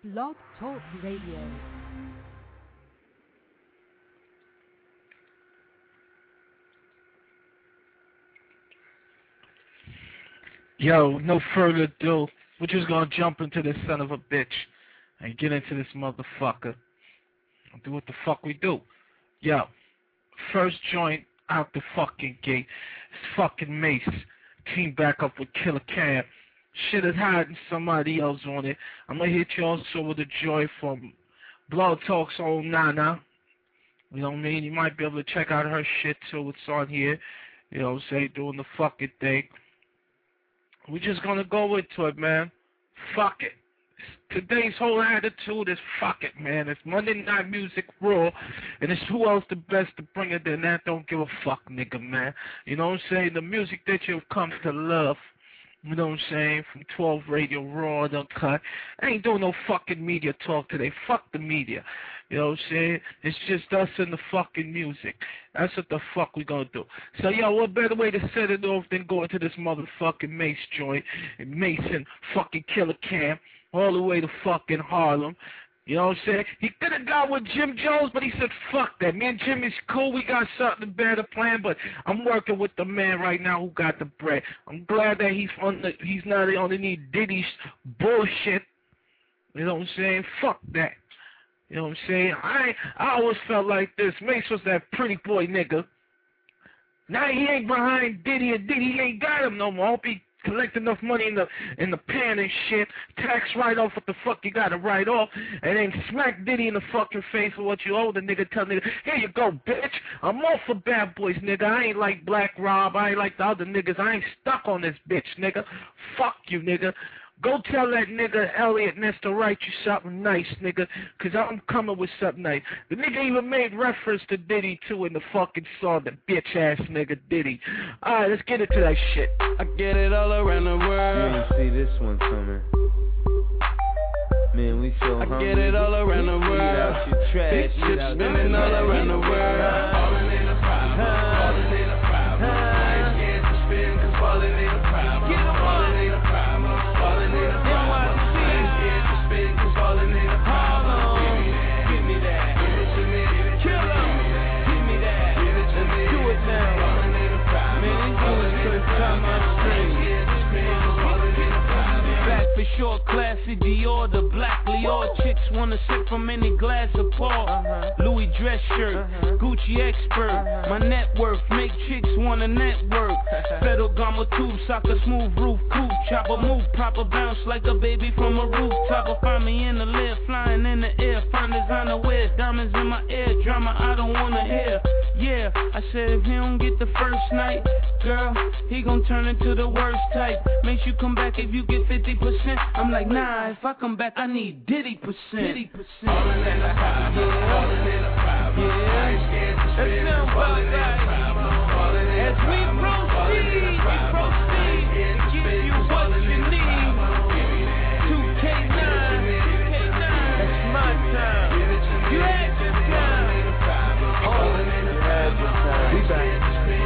Blog Talk Radio. Yo, no further ado, we're just gonna jump into this son of a bitch and get into this motherfucker and do what the fuck we do. Yo, first joint out the fucking gate, it's fucking Mace. Team back up with Killer Cam. Shit is hiding somebody else on it. I'm gonna hit you also with a joy from Blog Talk's own Nana. You know what I mean? You might be able to check out her shit too. It's on here. You know what I'm saying? Doing the fucking thing. We're just gonna go into it, man. Fuck it. Today's whole attitude is fuck it, man. It's Monday Night Music Raw, and it's who else the best to bring it than that don't give a fuck, nigga, man. You know what I'm saying? The music that you've come to love. You know what I'm saying? From 12 Radio Raw, Uncut. I ain't doing no fucking media talk today. Fuck the media. You know what I'm saying? It's just us and the fucking music. That's what the fuck we gonna do. So, yo, what better way to set it off than go into this motherfucking Mace joint and Mason fucking Killer Cam all the way to fucking Harlem. You know what I'm saying? He could have got with Jim Jones, but he said, fuck that. Me and Jimmy's cool. We got something better planned, but I'm working with the man right now who got the bread. I'm glad that he's not on any Diddy's bullshit. You know what I'm saying? Fuck that. You know what I'm saying? I always felt like this. Mace was that pretty boy nigga. Now he ain't behind Diddy, and Diddy ain't got him no more. I hope he collect enough money in the pan and shit, tax write off what the fuck you gotta write off, and then smack Diddy in the fucking face for what you owe the nigga. Tell nigga, here you go, bitch. I'm all for Bad Boys, nigga. I ain't like Black Rob. I ain't like the other niggas. I ain't stuck on this bitch, nigga. Fuck you, nigga. Go tell that nigga Elliot Ness to write you something nice, nigga, because I'm coming with something nice. The nigga even made reference to Diddy, too, in the fucking song, the bitch-ass nigga Diddy. Alright, let's get into that shit. I get it all around the world. You ain't see this one coming. Man, we so hungry. I get it all around the world. Out your trash. Big shit spinning all around the world. Falling in a problem. Falling in a problem. I ain't scared to spin, cause falling in a problem. Falling in a problem. Falling in a problem. I ain't scared to spin, cause falling in a problem. Give me that. Give it to me. Kill him. Give me that. Give it to me. Do it now. Falling in a problem. Man, it's good first time I stream. Back for sure, classy Dior, the black Lior. Chicks wanna sip from any glass of Paul. Louis dress shirt, Gucci expert. My net worth make chicks wanna network. Federal Gama tube, soccer smooth roof, coupe. Chopper move, proper bounce like a baby from a rooftop. Or find me in the lift, flying in the air. Find designer wear, diamonds in my ear. Drama I don't wanna hear. Yeah, I said if he don't get the first night, girl, he gon' turn into the worst type. Makes you come back if you get 50%. I'm like, nah, if I come back, I need Diddy %. Diddy %. Falling in a problem, falling in a problem. Yeah, I ain't scared to spin, falling in a problem. As we proceed to give you what you need. 2K9, that's my time. You had your time. We back.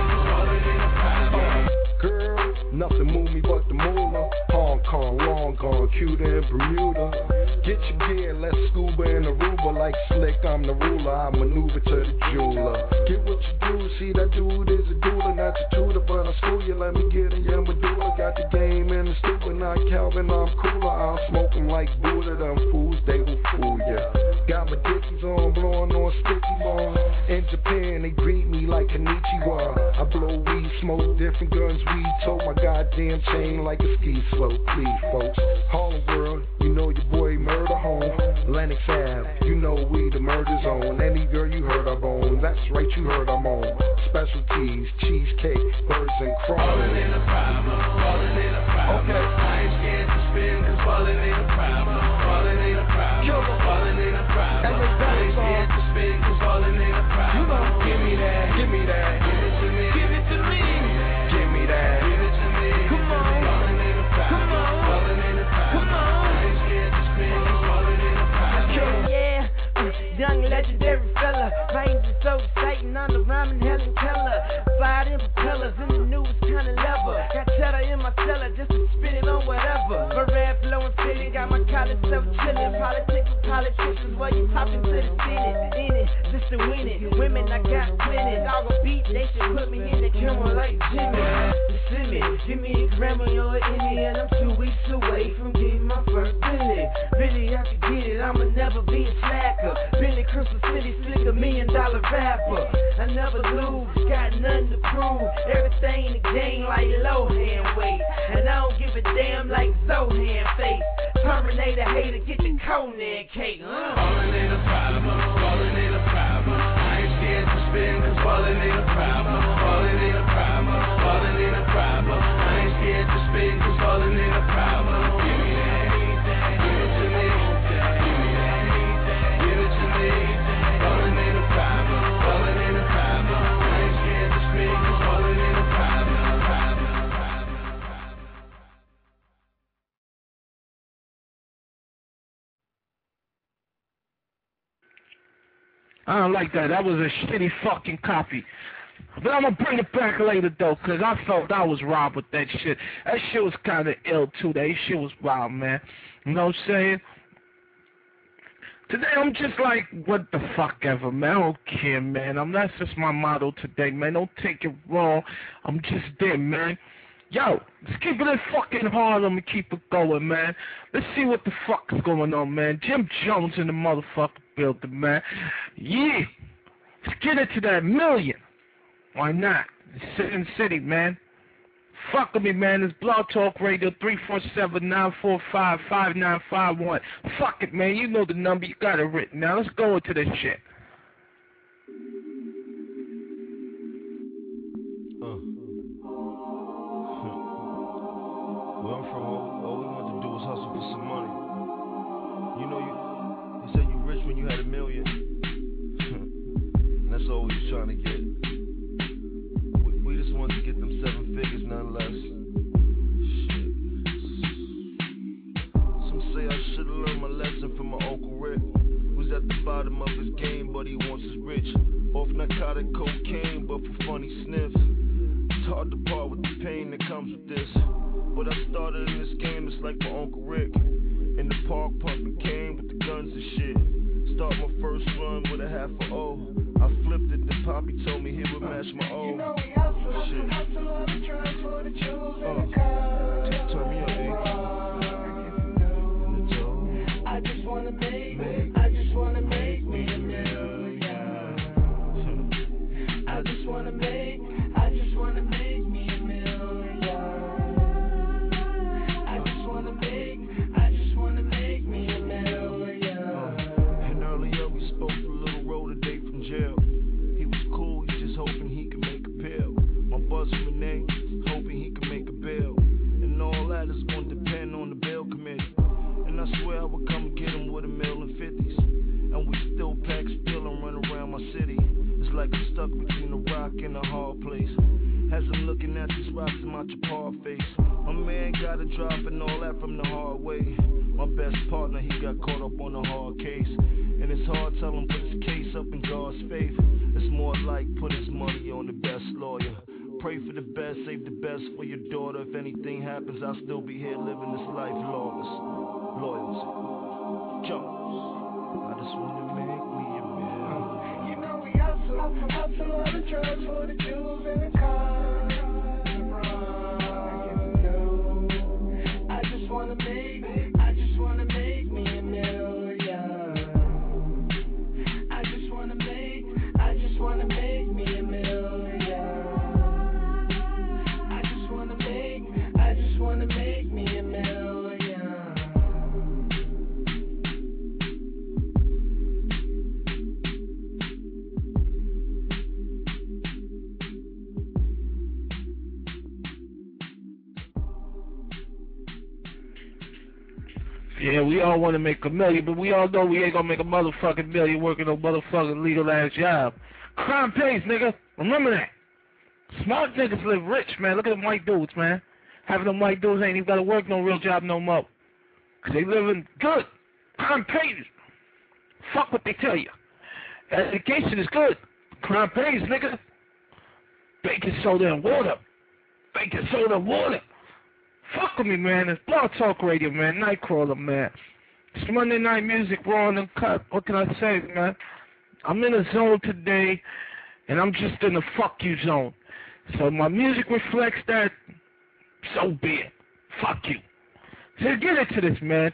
Girl, nothing move me but the moolah. Hong Kong, long gone, Cuba and Bermuda. Get your gear, let's scuba in Aruba. Like Slick, I'm the ruler, I maneuver to the jeweler. Get what you do, see that dude is a doula. Not your tutor, but I'll school you, let me get in your medulla. Got the game in the stupid, not Calvin, I'm cooler. I'll smoke them like Buddha, them fools, they will fool ya. Got my dickies on, blowing on sticky ball. In Japan, they greet me like Konnichiwa. I blow weed, smoke different guns, weed. Told my goddamn chain like a ski slope. Please, folks. Harlem World, you know your boy Murder Home. Lennox Ave, you know we the murder zone. Any girl you heard I'm on, that's right, you heard I'm on. Specialties, cheesecake, birds and crawling. Falling in a problem, falling in a problem. Okay. I ain't scared to spin, cause falling in a problem. Falling in a problem, falling in a problem. I ain't scared to spin, cause falling in a problem. You know, give me that, give me that. Give it to me, give it to me. Give me that, give it to me. Come on, falling in a problem. Come on, falling in a problem. Come on, I ain't scared to spin, cause falling in a problem. Yeah, young legendary fella. Range is so exciting on the rhyming Helen Keller. Fired in propellers in the newest kind of lever. Got cheddar in my cellar just to spin it on whatever. Red flowing city, got my probably so chillin'. Politics with politicians while you talking to the Senate. In it, just to win it. Women, I got plenty. Dog a beat, they should put me in the camera like Jimmy. Send me, give me a Grammy or an Emmy, and I'm 2 weeks away from getting my first Billy. Really, I can get it, I'ma never be a slacker. Billy Crystal City, slick $1 million rapper. I never lose, got nothing to prove. Everything in the game like Lohan weight. And I don't give a damn like Zohan face. Terminator hater, get the Conan cake. Ballin' ain't a problem, ballin' ain't a problem. I ain't scared to spin, cause ballin' ain't a problem. Ballin' ain't a problem, ballin' ain't a problem. I ain't scared to spin, cause ballin' ain't a problem. Give me that, give it to me. Give me that, give it to me. Ballin' ain't a problem, ballin' ain't a problem. I ain't scared to spin, cause ballin' ain't a problem. I don't like that. That was a shitty fucking copy. But I'm gonna bring it back later though, cause I felt I was robbed with that shit. That shit was kinda ill too. That shit was wild, man. You know what I'm saying? Today I'm just like, what the fuck ever, man. I don't care, man. That's just my motto today, man. Don't take it wrong. I'm just there, man. Yo, let's keep it in fucking Harlem and keep it going, man. Let's see what the fuck is going on, man. Jim Jones in the motherfucking building, man. Yeah. Let's get into that million. Why not? Sin City, man. Fuck with me, man. It's Blog Talk Radio 347-945-5951. Fuck it, man. You know the number. You got it written. Now let's go into this shit. Where I'm from, all we want to do is hustle for some money. You know, you said you rich when you had $1 million. And that's all we was trying to get. We just wanted to get them 7 figures, none less. Shit. Some say I should've learned my lesson from my Uncle Rick, who's at the bottom of his game, but he wants his rich. Off narcotic cocaine, but for funny sniffs. It's hard to part with the pain that comes with this. But I started in this game just like my Uncle Rick. In the park pumping cane with the guns and shit. Start my first run with a half a O. I flipped it, then Poppy told me he would match my O. You know we hustle, shit. Hustle all the drugs for the jewels and the cars. Turn me up, I just wanna make me $1 million. I just wanna make me $1 million. I just wanna make me $1 million. And earlier we spoke to Little Roll today from jail. He was cool, he's just hoping he can make a bail. My buzz Renee, hoping he can make a bail. And all that is gonna depend on the bail committee. And I swear I would come and get him with $1 million 50s. And we still pack steel and run around my city. It's like I'm stuck between a rock and a hard place. As I'm looking at these rocks in my Chapar face. My man got a drop and all that from the hard way. My best partner, he got caught up on a hard case. And it's hard telling him put his case up in God's faith. It's more like put his money on the best lawyer. Pray for the best, save the best for your daughter. If anything happens, I'll still be here living this life lawless. Loyalty. Jones. I just want to make me $1 million. You know we hustle all the drugs for the jewels and the cars. I just wanna make me $1 million. I just wanna make me $1 million. I just wanna make me $1 million. Yeah, we all want to make $1 million, but we all know we ain't gonna make a motherfucking million working a motherfucking legal ass job. Crime pays, nigga. Remember that. Smart niggas live rich, man. Look at them white dudes, man. Having them white dudes ain't even gotta work no real job no more. 'Cause they living good. Crime pays. Fuck what they tell you. Education is good. Crime pays, nigga. Baking soda and water. Baking soda and water. Fuck with me, man. It's Blog Talk Radio, man. Nightcrawler, man. It's Monday Night Music, Raw and Uncut. What can I say, man? I'm in a zone today, and I'm just in the fuck you zone. So my music reflects that, so be it. Fuck you. So get into this, man.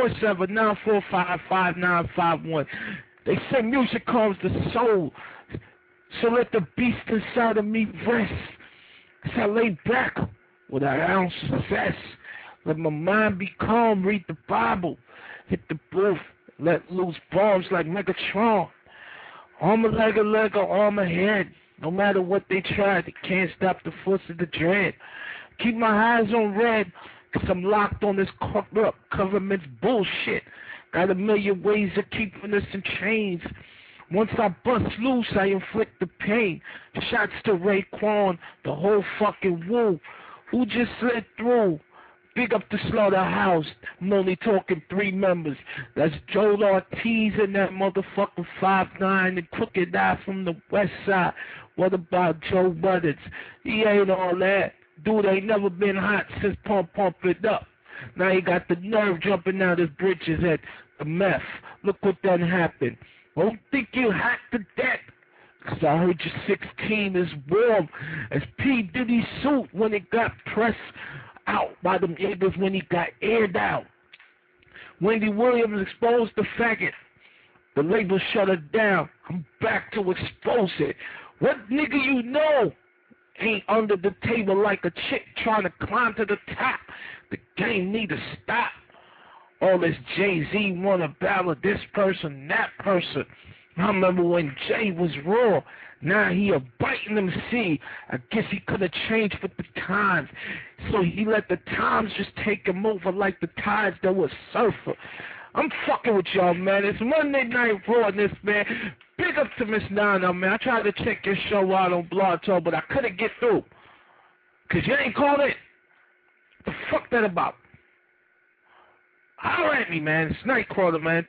347-945-5951. They say music calms the soul, so let the beast inside of me rest. As I lay back with an ounce of zest, let my mind be calm, read the Bible, hit the booth, let loose bombs like Megatron. Arm a leg, arm ahead. No matter what they try, they can't stop the force of the dread. Keep my eyes on red, cause I'm locked on this corrupt government's bullshit. Got a million ways of keeping us in chains. Once I bust loose, I inflict the pain. Shots to Raekwon, the whole fucking woo. Who just slid through? Big up the slaughterhouse. I'm only talking 3 members. That's Joel Ortiz and that motherfucker 5'9" and Crooked Eye from the west side. What about Joe Buttons? He ain't all that. Dude ain't never been hot since Pump It Up. Now he got the nerve jumping out his britches at the meth. Look what done happened. Don't think you hot to death. Cause I heard your 16 is warm as P. Diddy's suit when it got pressed out by them niggas when he got aired out. Wendy Williams exposed the faggot. The label shut her down. I'm back to expose it. What nigga you know ain't under the table like a chick trying to climb to the top? The game need to stop. All this Jay-Z wanna battle this person, that person. I remember when Jay was raw. Now he a biting MC. I guess he could have changed with the times. So he let the times just take him over like the tides that was surfer. I'm fucking with y'all, man. It's Monday Night Rawness, man. Big up to Miss Nana, man. I tried to check your show out on Blog Talk, but I couldn't get through. Cause you ain't called it. What the fuck that about? Holler at me, man. It's Nightcrawler, man.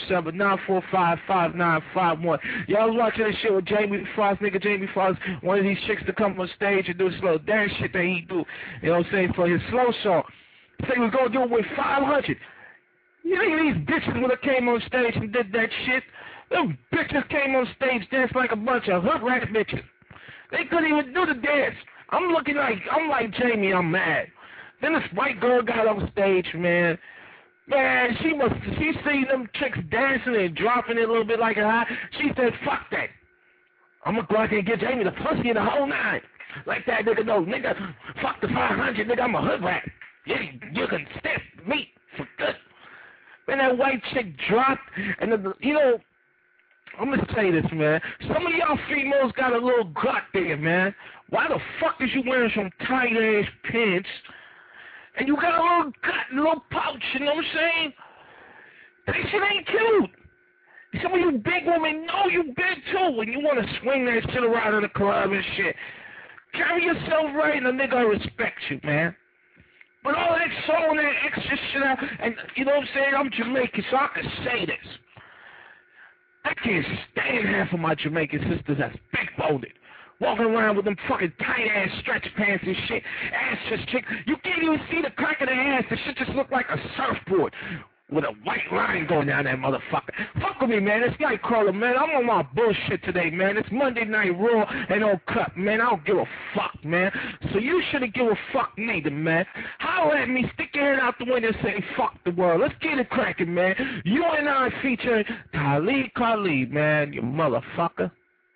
347-945-5951. Y'all was watching that shit with Jamie Foxx, nigga Jamie Foxx. One of these chicks to come on stage and do this little dance shit that he do. You know what I'm saying? For his slow song. Say he was gonna do it with 500. You think these bitches would have came on stage and did that shit? Them bitches came on stage danced like a bunch of hood rat bitches. They couldn't even do the dance. I'm like Jamie, I'm mad. Then this white girl got on stage, man. Man, she seen them chicks dancing and dropping it a little bit like a high. She said, fuck that. I'm gonna go out there and get Jamie the pussy in the whole nine. Like that nigga, no, nigga, fuck the 500, nigga, I'm a hood rat. You can stiff me for good. Man, that white chick dropped, and you know, I'm gonna say this, man. Some of y'all females got a little gut there, man. Why the fuck is you wearing some tight-ass pants? And you got a little gut, a little pouch, you know what I'm saying? That shit ain't cute. Some of you big women know you big too, and you want to swing that shit around in the club and shit. Carry yourself right, and a nigga respect you, man. But all that showing that extra shit out, and you know what I'm saying? I'm Jamaican, so I can say this. I can't stand half of my Jamaican sisters that's big-boned. Walking around with them fucking tight-ass stretch pants and shit. Ass just chick. You can't even see the crack of their ass. The shit just look like a surfboard with a white line going down that motherfucker. Fuck with me, man. It's Nightcrawler, man. I'm on my bullshit today, man. It's Monday Night Raw and Uncut, man. I don't give a fuck, man. So you shouldn't give a fuck neither, man. Holler at me. Stick your head out the window and say, fuck the world. Let's get it cracking, man. You and I featuring Talib Kweli, man. You motherfucker.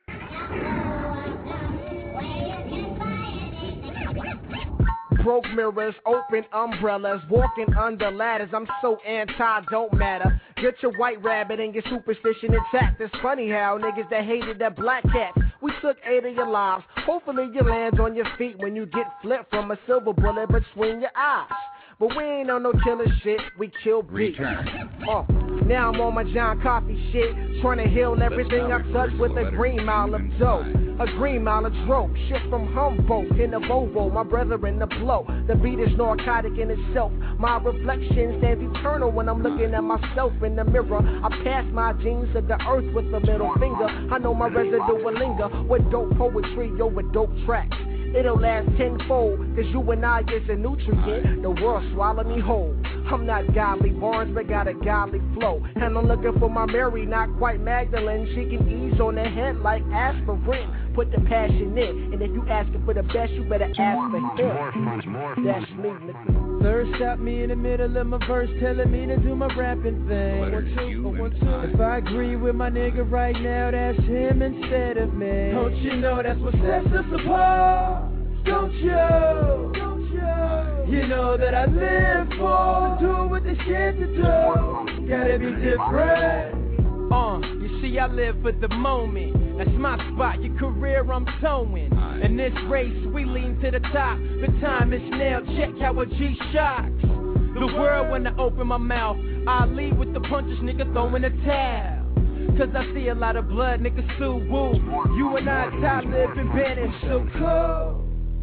Broke mirrors, open umbrellas, walking under ladders. I'm so anti, don't matter. Get your white rabbit and your superstition intact. It's funny how niggas that hated that black cat, we took 8 of your lives. Hopefully you land on your feet when you get flipped from a silver bullet between your eyes. But we ain't on no killer shit, we kill beats. Now I'm on my John Coffey shit, trying to heal everything I touch with a green mile of dope. A green mile of dope, shit from Humboldt in the Volvo, my brother in the blow. The beat is narcotic in itself. My reflection stands eternal when I'm looking at myself in the mirror. I pass my jeans to the earth with a middle finger. I know my residue will linger with dope poetry over dope tracks. It'll last tenfold, cause you and I is a nutrient. The world swallow me whole. I'm not godly Barnes, but got a godly flow. And I'm looking for my Mary, not quite Magdalene. She can ease on the head like aspirin. Put the passion in, and if you asking for the best, you better ask for him. That's me, nigga. Third shot me in the middle of my verse, telling me to do my rapping thing. If I agree with my nigga right now, that's him instead of me. Don't you know that's what sets us apart? Don't you? You know that I live for doing what the shit to do. Gotta be different. You see, I live for the moment. That's my spot, your career I'm towing. In this race, we lean to the top. The time is now, check how a G shocks. The world when I open my mouth, I lead with the punches, nigga throwing the towel. Cause I see a lot of blood, nigga sue woo. You and I, Talib and Bennett, so cool.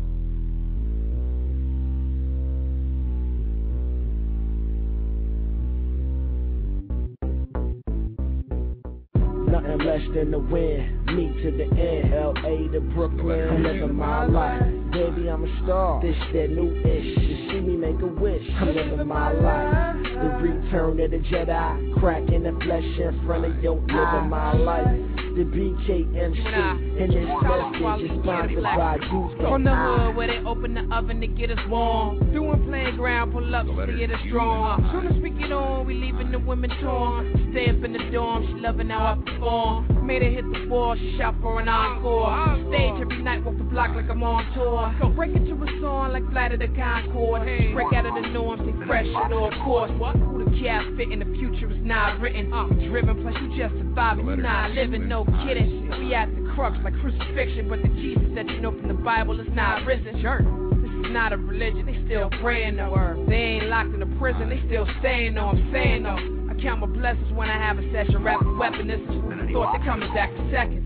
Nothing less than the win, me to the end. L.A. to Brooklyn, I'm living my life. Baby, I'm a star, this that new ish. You see me make a wish, I'm living my life. The return of the Jedi, cracking the flesh in front of your living my life. The BKMC, and this message is sponsored by you. On the hood where they open the oven to get us warm. Doing playground pull-ups to get us strong. Soon as we get on, we leaving the women torn. Stay up in the dorm, she loving how I perform. Made her hit the wall, she shout for an encore. Stage every night, walk the block like I'm on tour. Go break into a song like Flight of the Concord. Break out of the norm, stay fresh at all course. Who the cap fit in the future is not written. Driven, plus you just surviving, you not living, no kidding. We at the crux like crucifixion, but the Jesus that you know from the Bible is not risen. Sure. This is not a religion, they still praying though. They ain't locked in a prison, they still staying though. I'm saying though, I count my blessings when I have a session. Rap a weapon, this is food for thought, they coming back for seconds.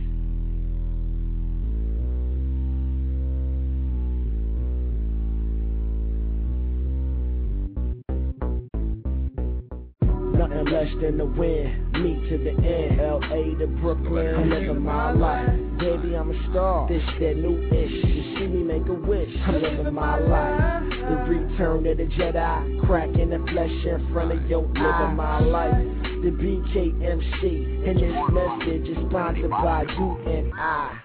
Nothing less than the win, me to the end. L.A. to Brooklyn, I'm living my life. Baby, I'm a star, this that new ish. You see me make a wish, I'm living my life. The return of the Jedi, cracking the flesh in front of your living my life. The BKMC, and this message is sponsored by you and I.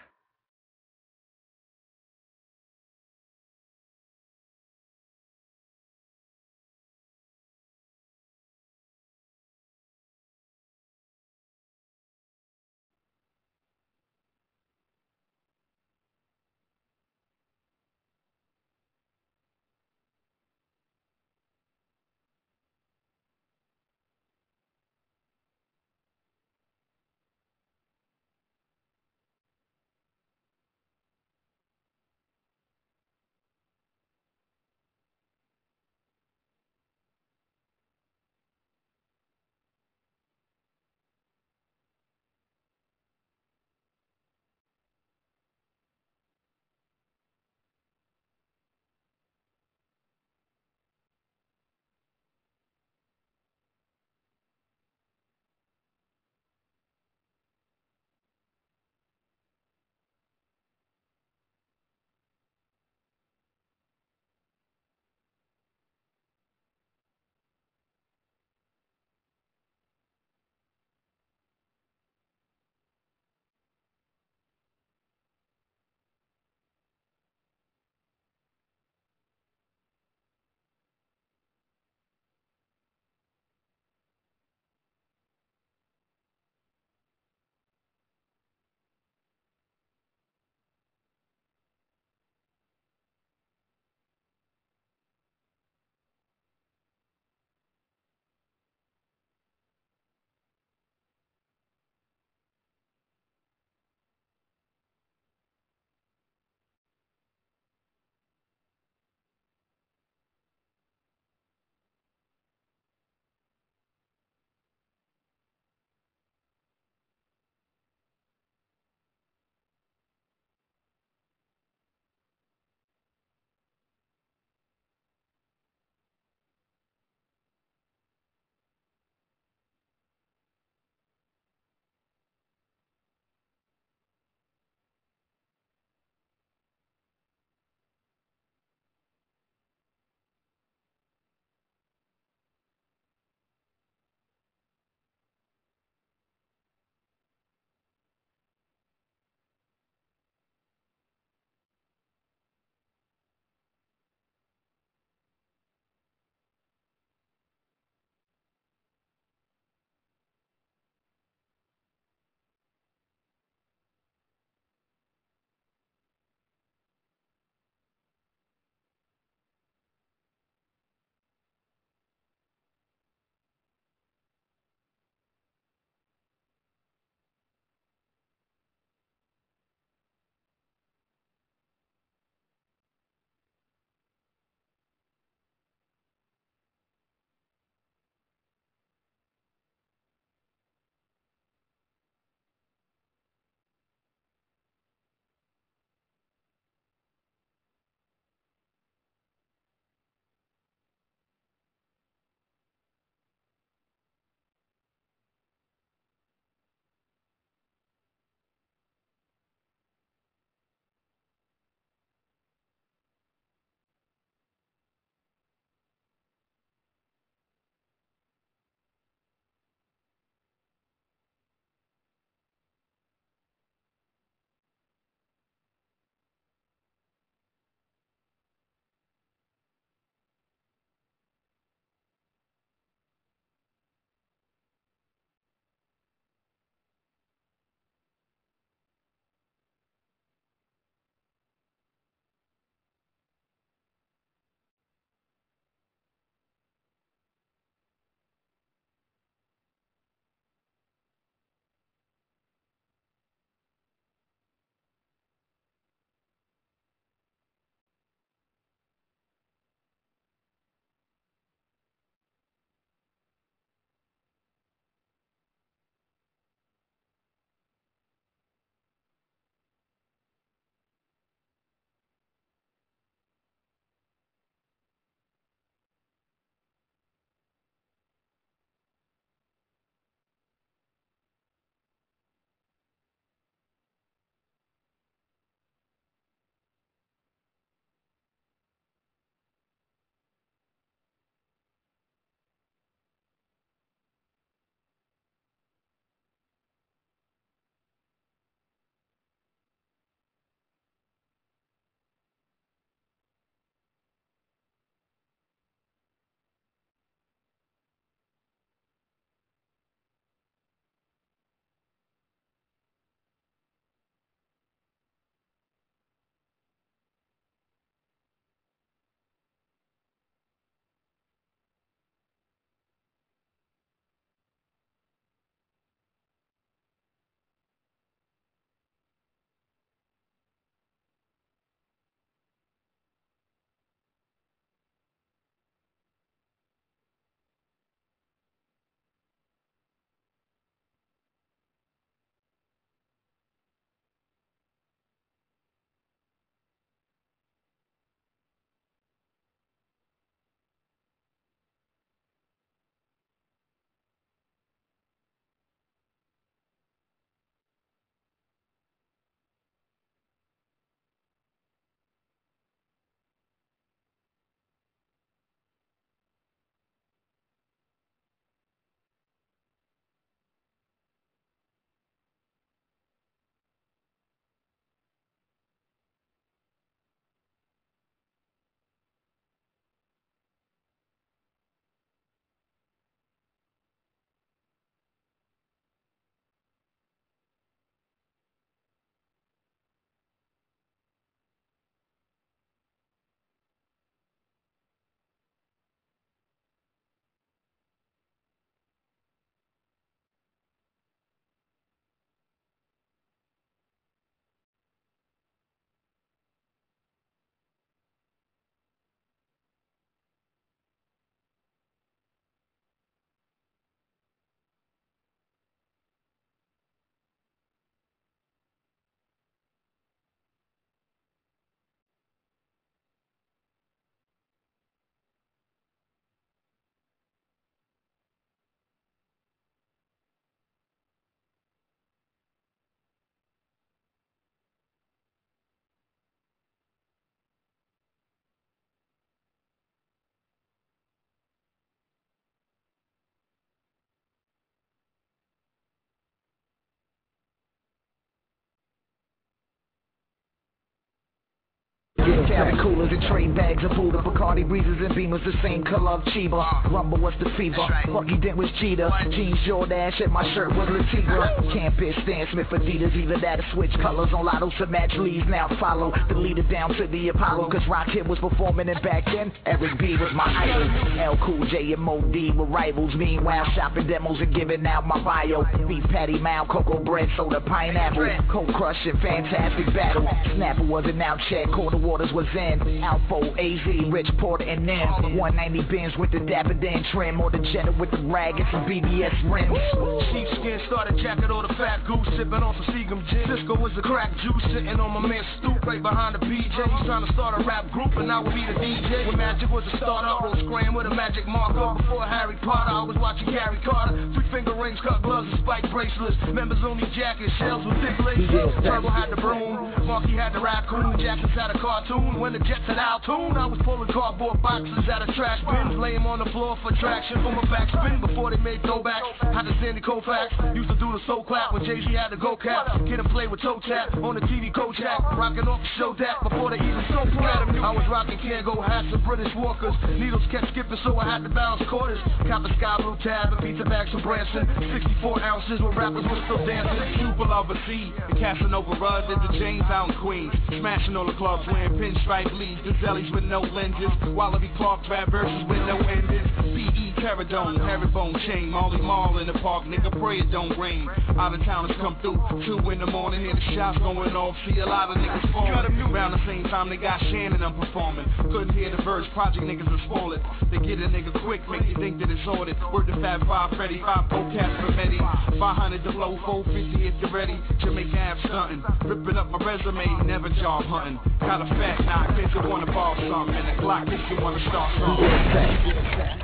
Cali coolers and trade bags of Buddha, Bacardi breezes and Beamers, the same color of Chiba. Rumble was the fever, Bucky Dent was Jeter, jeans Jordan, and my shirt was Latigra. Campus, Stan Smith, Adidas, either that or switch colors on lotto to match leads. Now follow the leader down to the Apollo, cause Rockhead was performing and back then Eric B was my idol. L Cool J and Mo D were rivals. Meanwhile, shopping demos and giving out my bio. Beef patty, mound, cocoa bread, soda, pineapple, cold crush and fantastic battle. Snapper wasn't out check, Quarter Waters was in. Alpha, AZ, Rich Porter and them. 190 bins with the Dapper Dan trim, or the Jetta with the rag and some BBS rims. Sheepskin started jacket or the fat goose, sipping on some Seagum gin. Cisco was the crack juice, sitting on my man's stoop right behind the PJ. He's trying to start a rap group and I would be the DJ. When Magic was a startup, wrote Scram with a magic marker. Before Harry Potter, I was watching Gary Carter. 3-finger rings, cut gloves and spike bracelets. Members only jackets, shells with thick laces. Turbo had the broom, Marky had the raccoon, Jackson's had a cartoon. When the Jets had Altoon, I was pulling cardboard boxes out of trash bins, lay 'em on the floor for traction for my backspin. Before they made throwbacks, had to Sandy Koufax. Used to do the soul clap when Jay-Z had the go cap. Kid and play with toe tap on the TV Kojak, rocking off the show that before they even so flat. I was rocking Can't Go hats and British Walkers. Needles kept skipping, so I had to balance quarters. Cop a sky blue tab and pizza bags from Branson. 64 ounces when rappers were still dancing. Pupil of a C, the Casanova Rudd did the James out in Queens. Smashing all the clubs, wearing pinstripe leads. The delis with no lenses. Wallaby Clark bad verses with no endings. P.E. Terradome, herringbone chain. Molly Mall in the park, nigga pray it don't rain. Out of towners come through, 2 in the morning, hear the shots going off. See a lot of niggas falling. Around the same time they got Shannon, I'm performing. Couldn't hear the verse, project niggas are spoiling. They get a nigga quick, make you think that it's ordered. Word to Fab 5, Freddy, 5 Cats for Betty. 500 the low, 450 if you're ready. Jamaica have stunting. Ripping up my resume, never job hunting. Got a fat knock, if you wanna ball something. And a Glock if you wanna start something.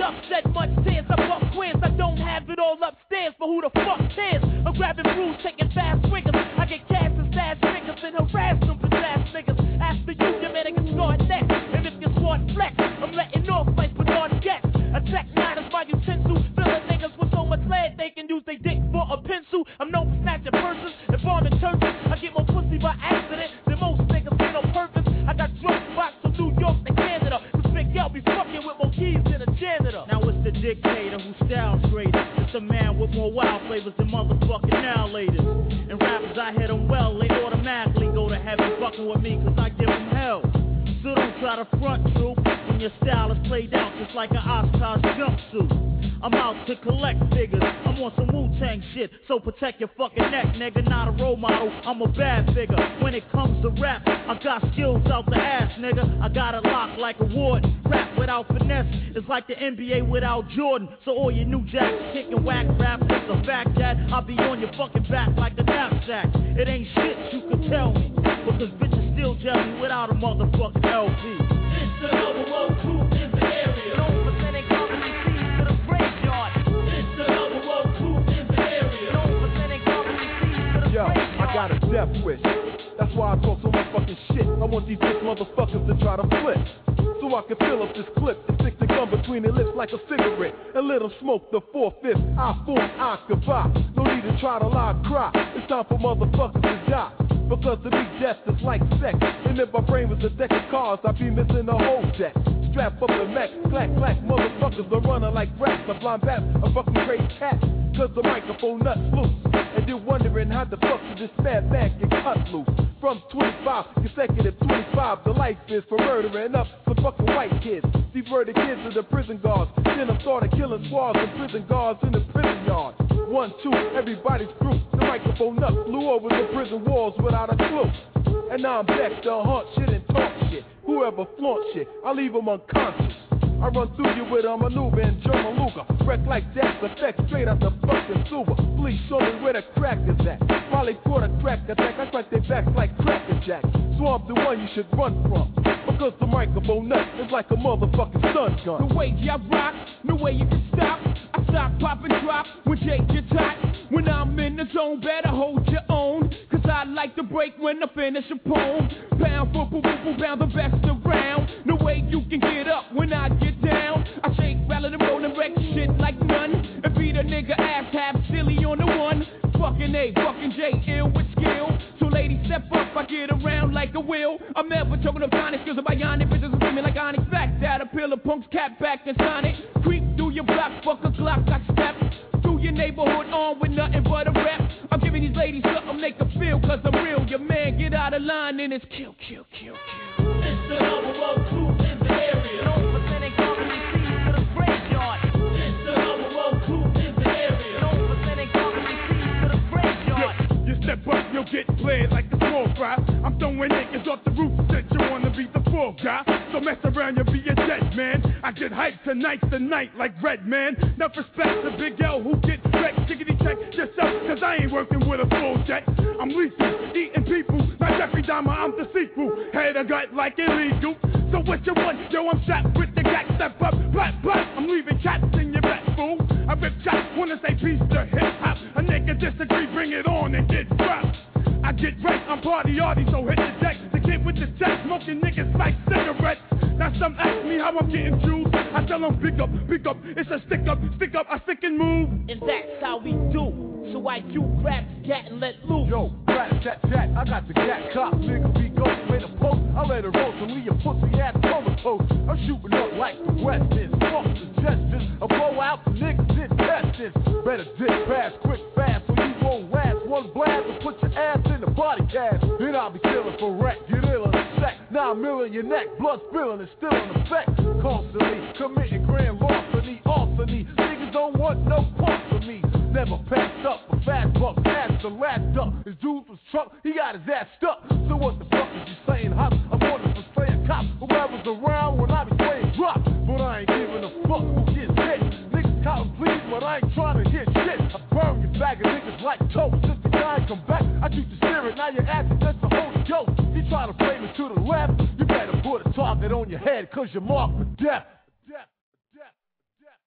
enough said, much tears. I fuck queers, I don't have it all upstairs, but who the fuck cares? I'm grabbing brews, taking fast swingers. I get cash and stash fingers and harass them for ass niggas. After you, your man can start next. And if you start flex, I'm letting off like Bernard Getz. Attack 9 is my utensil. Filling niggas with so much lead they can use their dick for a pencil. I'm known for snatching persons and bombing churches. I get more pussy by accident than most niggas get on purpose. I got drug spots from New York to Canada. Cause Big L be fucking with more keys than a janitor. Now it's the dictator who styles greater. It's a man with more wild flavors than motherfucking now ladies. And rappers, I hit them well, they automatically go to heaven fucking with me cause I give them hell. So don't try to front, troop, when your style is played out just like an Oshkosh jumpsuit. I'm out to collect figures, I'm on some Wu-Tang shit, so protect your fucking neck, nigga, not a role model, I'm a bad figure. When it comes to rap, I got skills out the ass, nigga, I got it locked like a warden. Rap without finesse is like the NBA without Jordan. So all you new jacks kicking whack rap, it's a fact that I'll be on your fucking back like a knapsack. It ain't shit you can tell me, because bitches still tell me without a motherfucking LP. It's the number one crew in the area. No percentage company sees to the graveyard. It's the number one crew in the area. No percentage company sees to the Yo, graveyard. I got a death wish. That's why I talk so much fucking shit. I want these bitch motherfuckers to try to flip, so I can fill up this clip and stick the gun between their lips like a cigarette and let them smoke the 4/5. I form occupy. No need to try to lie, cry. It's time for motherfuckers to die. Because to me, death is like sex. And if my brain was a deck of cards, I'd be missing the whole deck. Strap up the mech, clack, clack, motherfuckers are running like rats. A blind bat, a fucking great cat. Cause the microphone nuts loose. And you're wondering how the fuck did this bad man get cut loose? From 25, consecutive 25, the life is for murdering up some fucking white kids. These were the kids of the prison guards. Then I started killing squads and prison guards in the prison yard. 1, 2, everybody's through. The microphone nut flew over the prison walls without a clue. And now I'm back to hunt shit and talk shit. Whoever flaunt shit, I leave them unconscious. I run through you with a maneuver and German Luger. Wreck like that's effect straight out the fucking sewer. Please show me where the crack is at. Molly caught a crack attack, I crack their backs like Cracker Jack. So I'm the one you should run from, because the microphone nut is like a motherfucking stun gun. The way I rock, no way you can stop. I stop, pop, and drop when Jake gets hot. When I'm in the zone, better hold your own, cause I like to break when I finish a poem. Pound for pound, the best around. No way you can get up when I get down. I shake, rattle, and roll and wreck shit like none, and beat a nigga ass half silly on the one. Fucking A, fucking J, ill with skill. So ladies, step up, I get around like a wheel. I'm never talking of tonic, cause I'm bionic. Bitches are screaming like Onyx. Back that a pillar, punks, cat back and Sonic. Creep through your block, fuck a Glock, I step through your neighborhood on with nothing but a rap. I'm giving these ladies something they can feel, cause I'm real. Your man, get out of line and it's kill, kill, kill, kill. It's the number one crew in the area. No percentage company sees to the graveyard. It's the number one crew in the area. No percentage company sees to the graveyard. You step up, you'll get played like a small fry. I'm throwing niggas off the roof that you wanna be the fall guy. So mess around, you'll be a dead man. I get hyped tonight's the night like Red Man. Enough respect to Big L who get wrecked. Chickity check yourself, cause I ain't working with a full check. I'm lethal, eating people like Jeffrey Dahmer, I'm the sequel. Head a gut like illegal. So what you want? Yo, I'm shot with the gat. Step up, black, black. I'm leaving cats in your back, fool. I rip shots, wanna say peace to hip hop. A nigga disagree, bring it on and get dropped. I get wrecked, I'm party arty, so hit the deck. The kid with the check, smoking niggas like cigarettes. Now some ask me how I'm getting juice. I tell them pick up, it's a stick up, I stick and move. And that's how we do. So why you grab the gat and let loose? Yo, rat, tat, I got the gat cop, nigga, we go in the post. I let it roll to leave your pussy ass comatose. I'm shooting up like the West is. Fuck suggestions, I blow out the niggas in testing. Better dip fast, quick, fast, so you won't last. One blast will put your ass in the body cast. Then I'll be killing for wreck, get ill in a sec. Now I'm milling your neck, blood spilling is still in effect. Constantly committing grand larceny, arsony. Niggas don't want no parts of me. Never passed up a fast buck, ass the last up. His dude was Trump, he got his ass stuck. So what the fuck is you saying, hop? I'm wanting for playing cop. Whoever's around when I be playing drop. But I ain't giving a fuck who gets hit. Niggas cotton please, but I ain't trying to hit shit. I burn your bag of niggas like toast. Since the guy come back, I keep the spirit. Now you're acting just a Holy Ghost. You try to blame it to the left, you better put a target on your head, cause you're marked for death.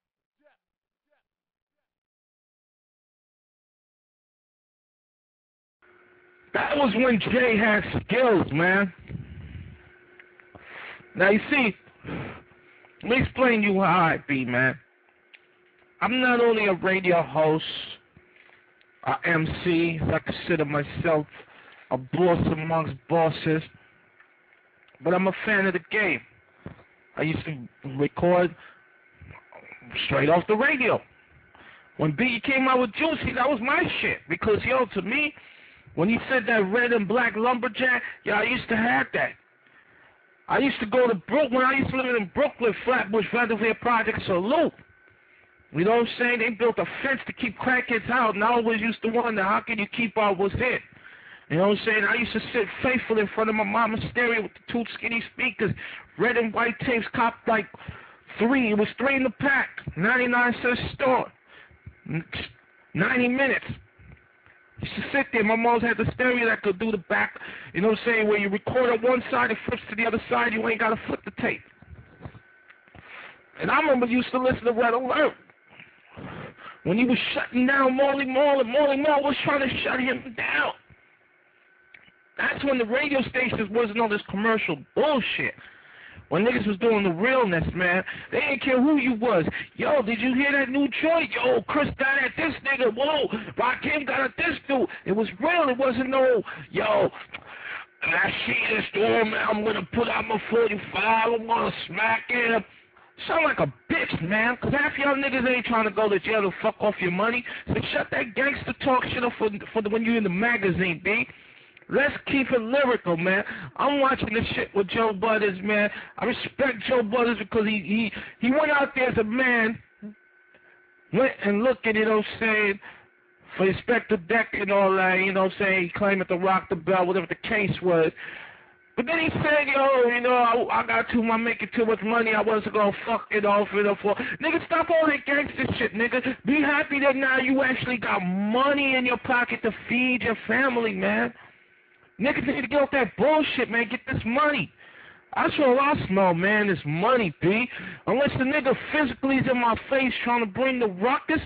That was when Jay had skills, man. Now, you see, let me explain to you how I be, man. I'm not only a radio host, a MC, I consider myself a boss amongst bosses, but I'm a fan of the game. I used to record straight off the radio. When Biggie came out with Juicy, that was my shit. Because, yo, to me, when he said that red and black lumberjack, I used to have that. I used to go to Brooklyn. When I used to live in Brooklyn, Flatbush, Vanderveer Project, Salute. You know what I'm saying? They built a fence to keep crackheads out, and I always used to wonder, how can you keep out what's hit? You know what I'm saying? I used to sit faithful in front of my mama's stereo with the two skinny speakers, red and white tapes, copped like 3. It was 3 in the pack, 99-cent store, 90 minutes. Used to sit there. My mom's had the stereo that could do the back, you know what I'm saying, where you record on one side, it flips to the other side, you ain't got to flip the tape. And I remember used to listen to Red Alert. When he was shutting down Marley Marl, and Marley Marl was trying to shut him down. That's when the radio stations wasn't all this commercial bullshit. When niggas was doing the realness, man, they didn't care who you was. Yo, did you hear that new joint? Yo, Chris got at this nigga. Whoa, Rakim got at this dude. It was real. It wasn't no, yo, I see this storm, man. I'm going to put out my 45. I'm going to smack him. Sound like a bitch, man, because half y'all niggas ain't trying to go to jail to fuck off your money. So shut that gangster talk shit up for when you in the magazine, B. Let's keep it lyrical, man. I'm watching this shit with Joe Butters, man. I respect Joe Butters because he went out there as a man, went and looked at, you know what I'm saying, for Inspector Deck and all that, you know what I'm saying, he claimed to rock the bell, whatever the case was. But then he said, yo, you know, I'm making too much money, I wasn't gonna fuck it off it up for. Nigga, stop all that gangster shit, nigga. Be happy that now you actually got money in your pocket to feed your family, man. Niggas need to get off that bullshit, man. Get this money. That's all I smell, man, is money, B. Unless the nigga physically is in my face trying to bring the ruckus,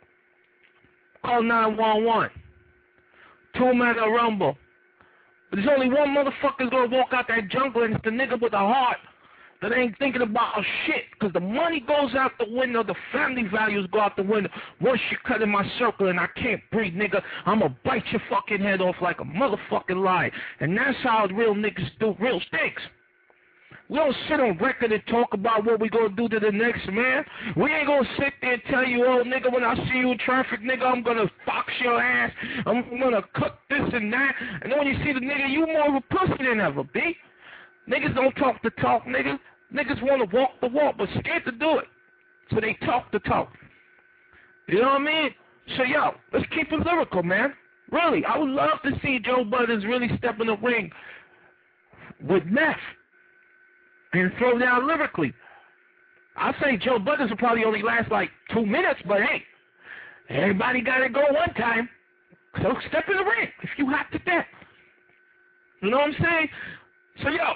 call 911. 2-man rumble. But there's only one motherfucker's gonna walk out that jungle, and it's the nigga with a heart that ain't thinking about shit. Because the money goes out the window, the family values go out the window. Once you cut in my circle and I can't breathe, nigga, I'ma bite your fucking head off like a motherfucking lie. And that's how real niggas do real things. We don't sit on record and talk about what we gonna do to the next man. We ain't gonna sit there and tell you, oh, nigga, when I see you in traffic, nigga, I'm gonna box your ass. I'm gonna cook this and that. And then when you see the nigga, you more of a pussy than ever, B. Niggas don't talk the talk, nigga. Niggas want to walk the walk, but scared to do it. So they talk the talk. You know what I mean? So, yo, let's keep it lyrical, man. Really, I would love to see Joe Butters really step in the ring with meth and throw down lyrically. I say Joe Butters will probably only last like 2 minutes, but hey, everybody got to go one time. So step in the ring if you have to death. You know what I'm saying? So, yo,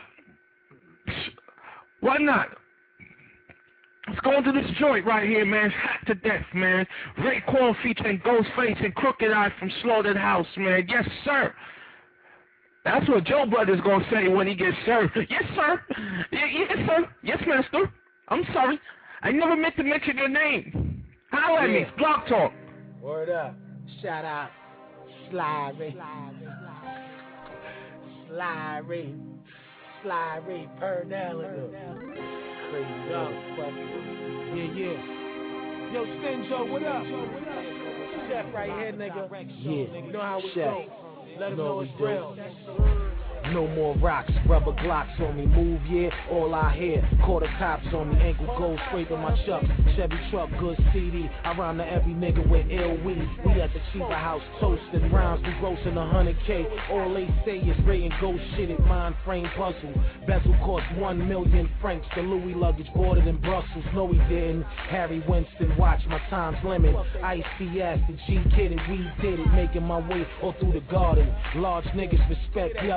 why not? Let's go into this joint right here, man. It's hot to death, man. Raekwon featuring Ghostface and Crooked I from Slaughtered House, man. Yes, sir. That's what Joe Butters gonna say when he gets served. Yes, sir. Yes, sir. Yes, master. I'm sorry. I never meant to mention your name. Holla at me. Block Talk. Word up. Shout out. Sly Ray. Sly Ray. Sly Ray Purnell. Crazy motherfucker. Yeah. Yo, Stinjo, what up? Chef right here, nigga. Yeah. You know how we go. Let them know it's real. No more rocks, rubber Glocks on me. Move, yeah, all I hear. Quarter cops on me, ankle gold scraping my chucks. Chevy truck, good CD. I rhyme to every nigga with ill weed. We at the cheaper house, toasting rounds. We grossing 100K. All they say is Ray and Ghost shit. It mind frame puzzle. Bezel cost 1 million francs. The Louis luggage boarded in Brussels. No, he didn't. Harry Winston, watch my time's limit. ICS, the G Kid it, we did it. Making my way all through the garden. Large niggas respect, we up the shell.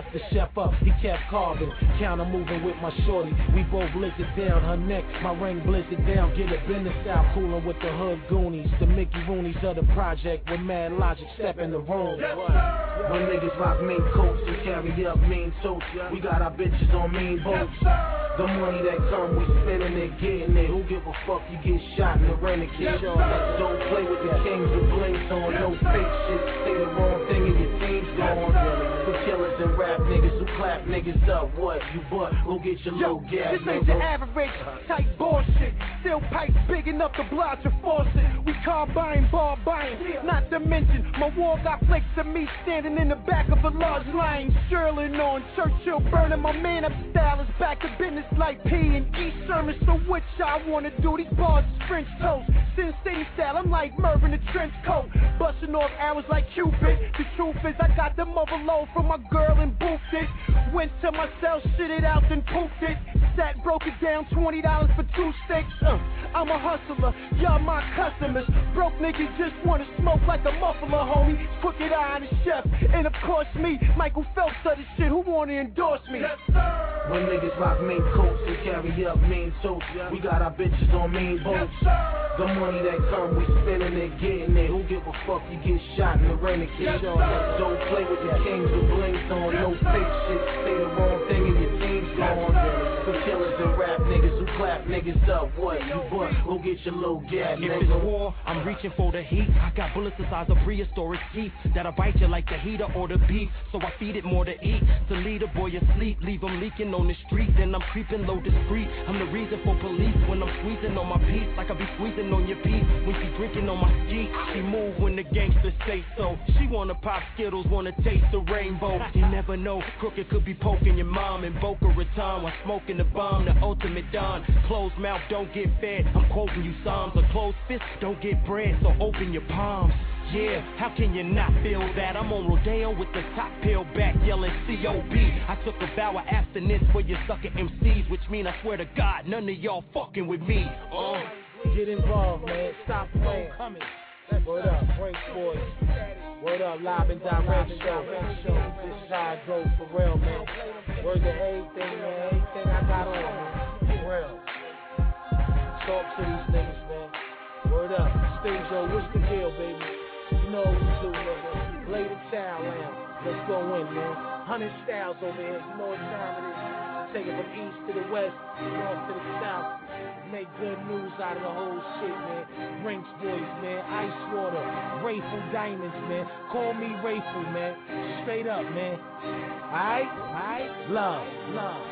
step up, he kept carving. Counter moving with my shorty. We both blizzard down her neck, my ring blizzard down. Get a business out, coolin' with the hood goonies. The Mickey Roonies of the project with mad logic step in the room. When niggas rock mean coats and carry up mean totes, we got our bitches on mean boats. The money that come, we spending it, getting it. Who give a fuck? You get shot in the renegade. Don't play with the kings with blinks on. No fake shit. Say the wrong thing and your team's gone. For killers and rap niggas who clap niggas up. What? You butt? Go get your little gas. This ain't the average type bullshit. Still pipes big enough to block your faucet. We carbine, bar buying. Not to mention, my wall got flakes of me standing in the back of a large line. Sherlin on Churchill burning. My man up style is back to business like P and E sermons. So what y'all wanna do? These bars is French toast. Sin City style, I'm like Merv in a trench coat. Busting off hours like Cupid. The truth is I got them overload from my girl and boofed it. Went to my cell, shit it out, then pooped it. Sat, broke it down, $20 for 2 sticks. I'm a hustler, y'all my customers. Broke niggas just wanna smoke like a muffler, homie. Crooked Eye and the chef, and of course me, Michael Phelps of the shit. Who wanna endorse me? Yes, sir. When niggas rock mean coats and carry up mean totes, we got our bitches on mean boats. The money that come, we spending it, getting it. Who give a fuck? You get shot in the renegade. Don't play with the kings with blinks on. No fake shit. Say the wrong thing and your team's gone. For killers and rap niggas who clap niggas up. What? You butt? Go get your little gas. If it's war, I'm reaching for the heat. I got bullets the size of prehistoric teeth that'll bite you like the heater or the beef. So I feed it more to eat. To lead a boy asleep, leave him leaking on the street. Then I'm creeping low discreet. I'm the reason for police when I'm squeezing on my piece. Like I be squeezing on your piece when she drinking on my ski. She move when the gangsters say so. She wanna pop Skittles, wanna taste the rainbow. You never know, crooked could be poking your mom in Boca Raton while smoking the bomb, the ultimate don. Closed mouth don't get fed, I'm quoting you psalms. A closed fist don't get bread, so open your palms. Yeah, how can you not feel that? I'm on Rodeo with the top peeled back yelling C.O.B. I took a vow of abstinence for your sucker MCs, which mean I swear to God, none of y'all fucking with me. Get involved, man. Stop playing. Word up, Break Boys. Word up, live and direct show. This is how it goes for real, man. Word to everything, man. Everything I got on, man. For real. Talk to these niggas, man. Word up. Stage Joe, what's the deal, baby? You know what we do, nigga. Lay the child down. Let's go in, man. 100 styles over here. You know what time it is. Take it from east to the west, north to the south. Make good news out of the whole shit, man. Brinks Boys, man. Ice Water. Rayful Diamonds, man. Call me Rayful, man. Straight up, man. Alright? Alright? Love. Love.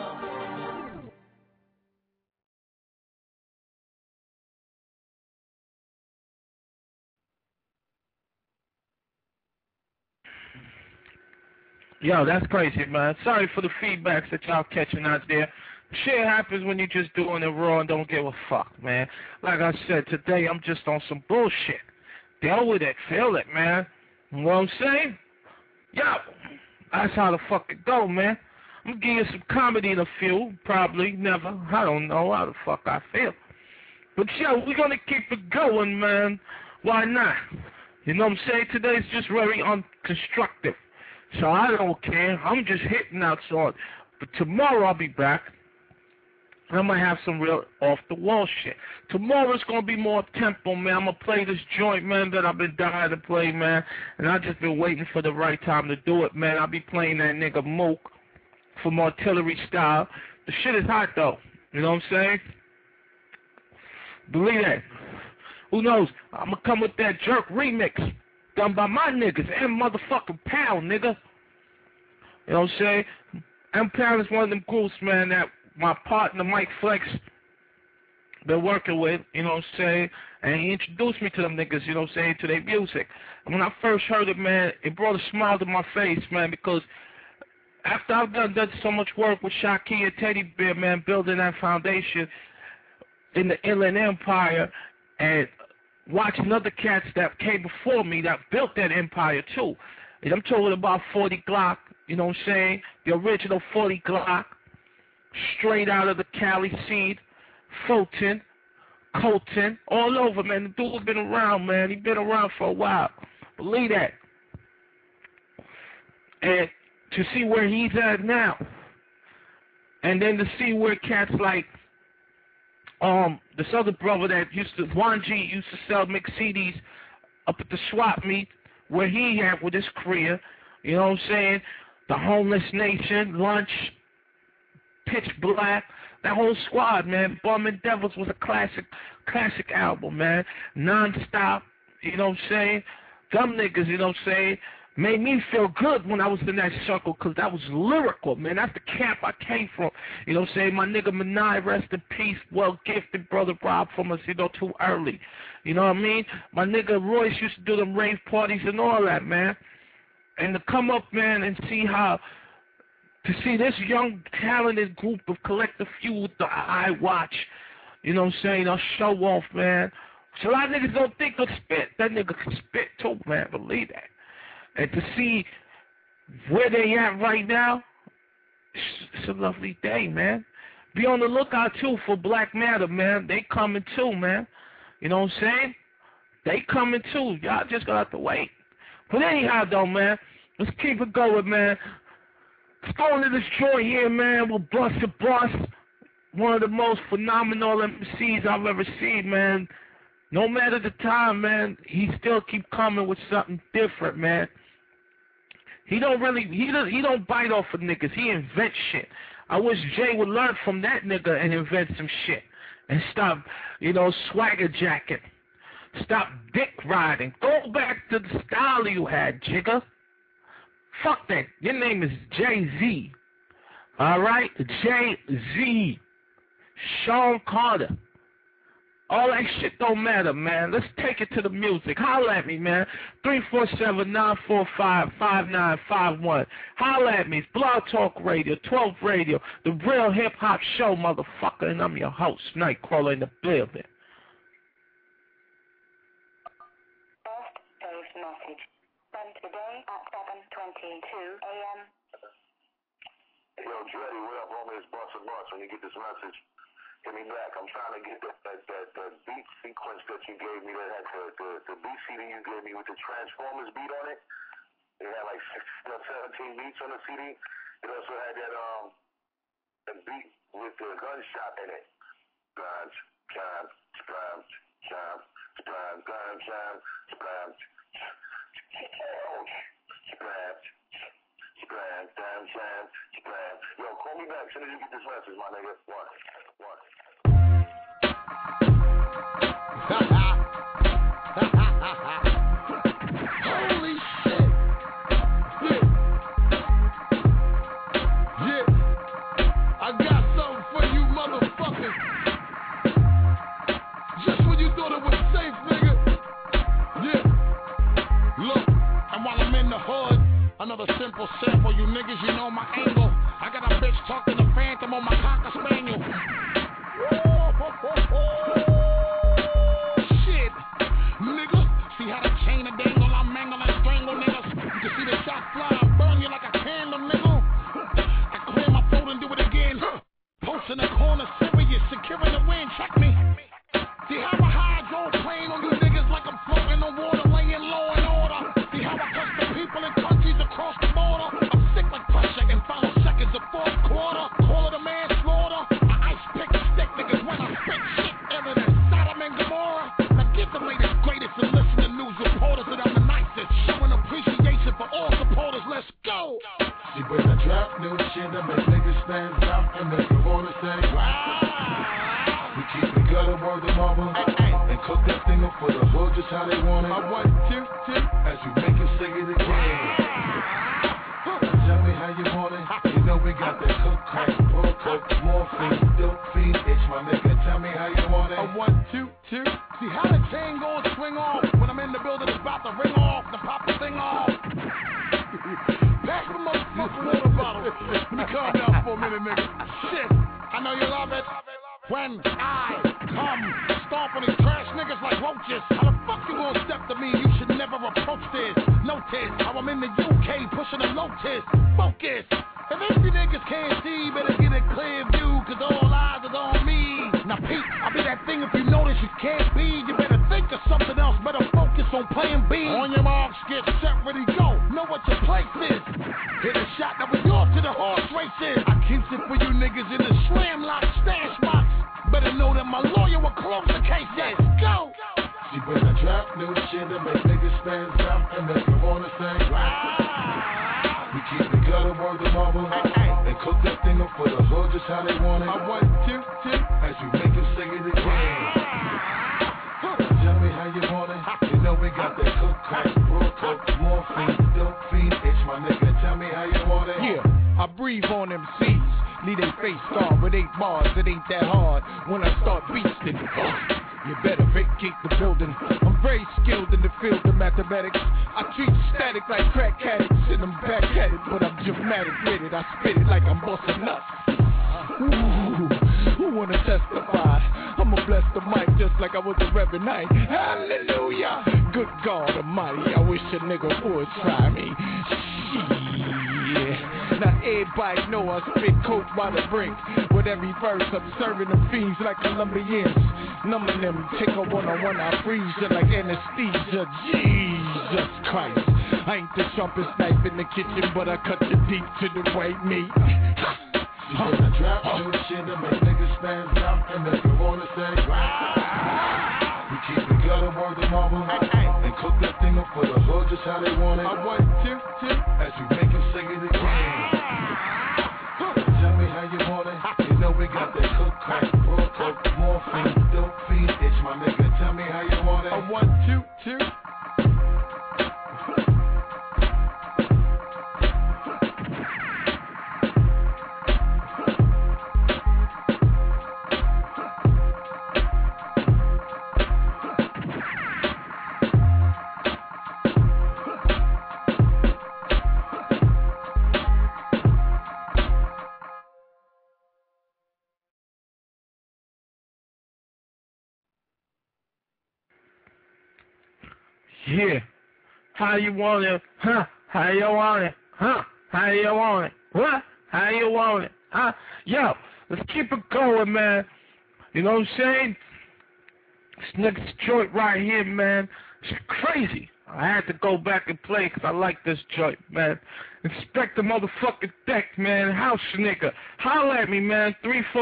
Yo, that's crazy, man. Sorry for the feedbacks that y'all catching out there. Shit happens when you just doing it raw and don't give a fuck, man. Like I said, today I'm just on some bullshit. Deal with it. Feel it, man. You know what I'm saying? Yo, that's how the fuck it go, man. I'm gonna give you some comedy in a few. Probably, never. I don't know how the fuck I feel. But yo, we're gonna keep it going, man. Why not? You know what I'm saying? Today's just very unconstructive. So I don't care. I'm just hitting out on. But tomorrow I'll be back. And I'm going to have some real off-the-wall shit. Tomorrow's going to be more tempo, man. I'm going to play this joint, man, that I've been dying to play, man. And I've just been waiting for the right time to do it, man. I'll be playing that nigga Mook from Artillery Style. The shit is hot, though. You know what I'm saying? Believe that. Who knows? I'm going to come with that Jerk remix. Done by my niggas, M motherfucking Pound, nigga. You know what I'm saying? M Pound is one of them groups, man, that my partner Mike Flex been working with, you know what I'm saying? And he introduced me to them niggas, you know what I'm saying, to their music. And when I first heard it, man, it brought a smile to my face, man, because after I've done so much work with Shaki and Teddy Bear, man, building that foundation in the Inland Empire, and watching other cats that came before me that built that empire too. And I'm talking about 40 Glock, you know what I'm saying? The original 40 Glock, straight out of the Cali seed, Fulton, Colton, all over, man. The dude's been around, man. He's been around for a while. Believe that. And to see where he's at now. And then to see where cats like this other brother that Juan G used to sell mixed CDs up at the swap meet where he had with his career, you know what I'm saying? The Homeless Nation, Lunch, Pitch Black, that whole squad, man. Bum and Devils was a classic album, man. Non-stop, you know what I'm saying? Them niggas, you know what I'm saying, made me feel good when I was in that circle because that was lyrical, man. That's the camp I came from. You know what I'm saying? My nigga Manai, rest in peace, well gifted brother Rob from us, you know, too early. You know what I mean? My nigga Royce used to do them rave parties and all that, man. And to come up, man, and to see this young, talented group of Collective Few with the eye watch, you know what I'm saying, they'll show off, man. So a lot of niggas don't think they'll spit. That nigga can spit too, man, believe that. And to see where they at right now, it's a lovely day, man. Be on the lookout, too, for Black Matter, man. They coming, too, man. You know what I'm saying? They coming, too. Y'all just got to wait. But anyhow, though, man, let's keep it going, man. Let's go into this joint here, man, with Busta Bus, one of the most phenomenal MCs I've ever seen, man. No matter the time, man, he still keep coming with something different, man. He don't bite off of niggas. He invents shit. I wish Jay would learn from that nigga and invent some shit. And stop, you know, swagger jacking. Stop dick riding. Go back to the style you had, jigger. Fuck that. Your name is Jay-Z. Alright? Jay-Z. Sean Carter. All that shit don't matter, man. Let's take it to the music. Holla at me, man. 347-945-5951. Holla at me. It's Blog Talk Radio, 12 Radio, the real hip-hop show, motherfucker, and I'm your host, Nightcrawler in the building. First day's message. Sent today at 7:22 a.m. Yo, Dreddy, what up, homie? It's Busta Bus. When you get this message, hit me back. I'm trying to get that beat sequence that you gave me, that had the beat CD you gave me with the Transformers beat on it. It had like 17 beats on the CD. It also had that beat with the gunshot in it. Gun, jam, splam, jam, splam, gun, jam, splam, splam, splam, damn, jam, splam. Yo, call me back as soon as you get this message, my nigga. One. Holy shit. Yeah. I got something for you motherfuckers. Just when you thought it was safe, nigga. Yeah. Look, and while I'm in the hood, another simple sample, you niggas, you know my angle. I got a bitch talking to Phantom on my Cocker Spaniel. Shit, nigga. See how the chain a dangle, I mangle and strangle niggas. You can see the shot fly, burn you like a candle, nigga. I clear my throat and do it again. Post in the corner, serious, securing the wind, check me. See how I hydroplane on you niggas like I'm floating on water, laying law and order. See how I touch the people in countries across the border. I'm sick like pressure and follow seconds of fourth quarter. Call it a manslaughter. I ice pick stick niggas when I spit shit. Evidence, Sodom and Gomorrah. Now get the latest, greatest, and listen to news reporters that I'm the nicest. Showing appreciation for all supporters. Let's go. See when I drop new shit, I make niggas stand up and make you wanna say wow. We keep it gutter, word of mama, and cook that thing up for the hood just how they want it. I want two, as you make it sing it again. Tell me how you want it. You know we got that cook, crack, pull, coke, morphine, dope fiend. It's my nigga. Tell me how you want it. I want two. See how the chain gon' swing off when I'm in the building. It's about to ring off, the pop the thing off. Pass the motherfucking water bottle. Let me calm down for a minute, nigga. Shit, I know you love it. When I come, stomp on these trash niggas like roaches. How the fuck you gon' step to me? You should never approach this. Notice how I'm in the UK pushing the lotus. Focus. If any niggas can't see, better get a clear view, cause all eyes is on me. Now Pete, I'll be that thing if you notice you can't be. You better think of something else, better focus on playing B. On your marks, get set, ready, go. Know what your place is. Hit a shot, now we shit. I keep it for you niggas in the slam lock stash box. Better know that my lawyer will close the case. Let's go. She bring a trap new shit to make niggas stand up and make them wanna say, wow. We keep the gutter word of mama and cook that thing up for the hood just how they want it. I want tip as we make them sing it again. Tell me how you want it. You know we got that cook, crack, raw coke, morphine, dope fiend. It's my nigga. Tell me how you want it. Yeah, I breathe on them seeds. Leave they face scarred with 8 bars. It ain't that hard when I start beasting. You better vacate the building. I'm very skilled in the field of mathematics. I treat static like crack addicts, and I'm back at it, but I'm dramatic with it. I spit it like I'm busting nuts. Ooh, who wanna testify? I'ma bless the mic just like I was a Reverend Knight. Hallelujah. Good God Almighty, I wish a nigga would try me. Yeah. Now everybody know I spit coke by the brick. With every verse I'm serving them fiends like Colombians. Numbing them, take a one-on-one, I freeze you like anesthesia. Jesus Christ, I ain't the sharpest knife in the kitchen, but I cut you deep to the white meat. She bring a trap new shit to make niggas stand up and make them wanna say, wow. We keep the gutter word of mama and cook that thing up for the hood just how they want it. I want tip as we make them sing it again. Tell me how you want it. You know we got that cook, crack, raw coke, morphine, dope fiend. It's my nigga. Tell me how you want it. I want tip. Yeah. How you want it? Huh? How you want it? Huh? How you want it? What? How you want it? Huh? Yo, let's keep it going, man. You know what I'm saying? This next joint right here, man, it's crazy. I had to go back and play because I like this joint, man. Inspect the motherfucking deck, man. House nigga. Holla at me, man.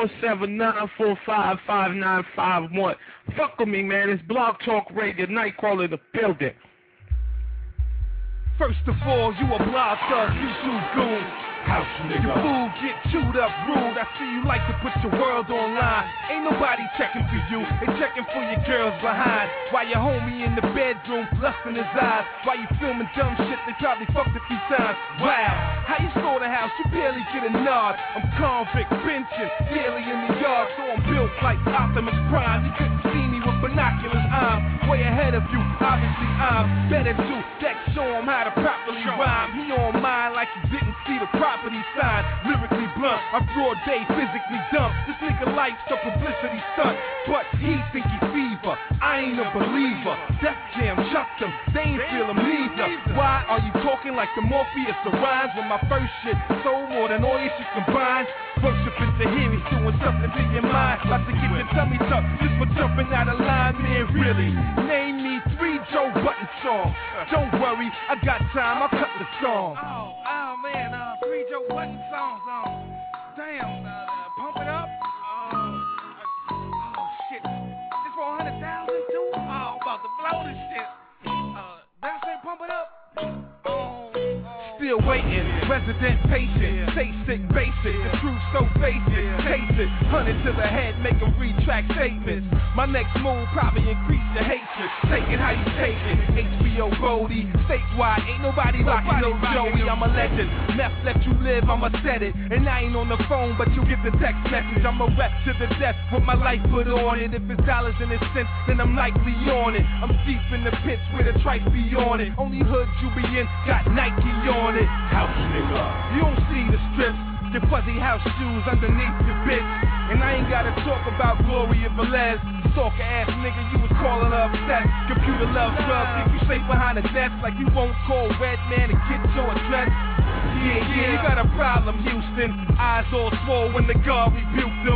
347-945-5951. Fuck with me, man. It's Blog Talk Radio, Nightcrawler in the building. First of all, you a blog thug, you too goon. House nigga. Your fool get chewed up rude. I see you like to put your world online. Ain't nobody checking for you. They checking for your girls behind. While your homie in the bedroom lusting his eyes. While you filming dumb shit, they probably fucked a few times. Wow, how you store the house? You barely get a nod. I'm convict, benching, daily in the yard. So I'm built like Optimus Prime. You couldn't see me with binoculars. I'm way ahead of you. Obviously I'm better too. Deck show him how to properly rhyme. He on mine like he didn't see the property sign. Lyrically blunt, I'm broad day, physically dumb. This nigga life's a publicity stunt, but he think he fever. I ain't a believer. Def Jam chucked him, they ain't feel him neither. Why are you talking like the Morpheus the rhymes when my first shit sold more than all your shit combined? Worship is the hearing, doing something to your mind. About to get your tummy tucked just for jumping out of line, man. Really, name me 3 Joe Budden songs. Don't worry, I got time, I'll cut the song. Oh man, 3 Joe Budden songs. Damn, pump it up. Oh shit, this for 100,000 too. Oh, about to blow this shit. Did I say pump it up? Still waiting, resident patient, stay sick, basic, the truth so basic, taste it, 100 to the head, make them retract statements. My next move probably increase your hatred. Take it how you take it. HBO Goldie, statewide, ain't nobody rocking no Joey. I'm a legend. Meth let you live, I'ma set it. And I ain't on the phone, but you get the text message. I'm a rep to the death with my life put on it. If it's dollars and it's cents, then I'm likely on it. I'm deep in the pits with a tripe be on it. Only hood you be in got Nike on it. House nigga, you don't see the strips. Your fuzzy house shoes underneath your bitch. And I ain't gotta talk about Gloria Velez. Stalker ass nigga, you was calling her obsessed. Computer love drugs, keep you safe behind the desk. Like you won't call Red Man to get your address. Yeah, you got a problem, Houston. Eyes all swole when the guard rebuked them.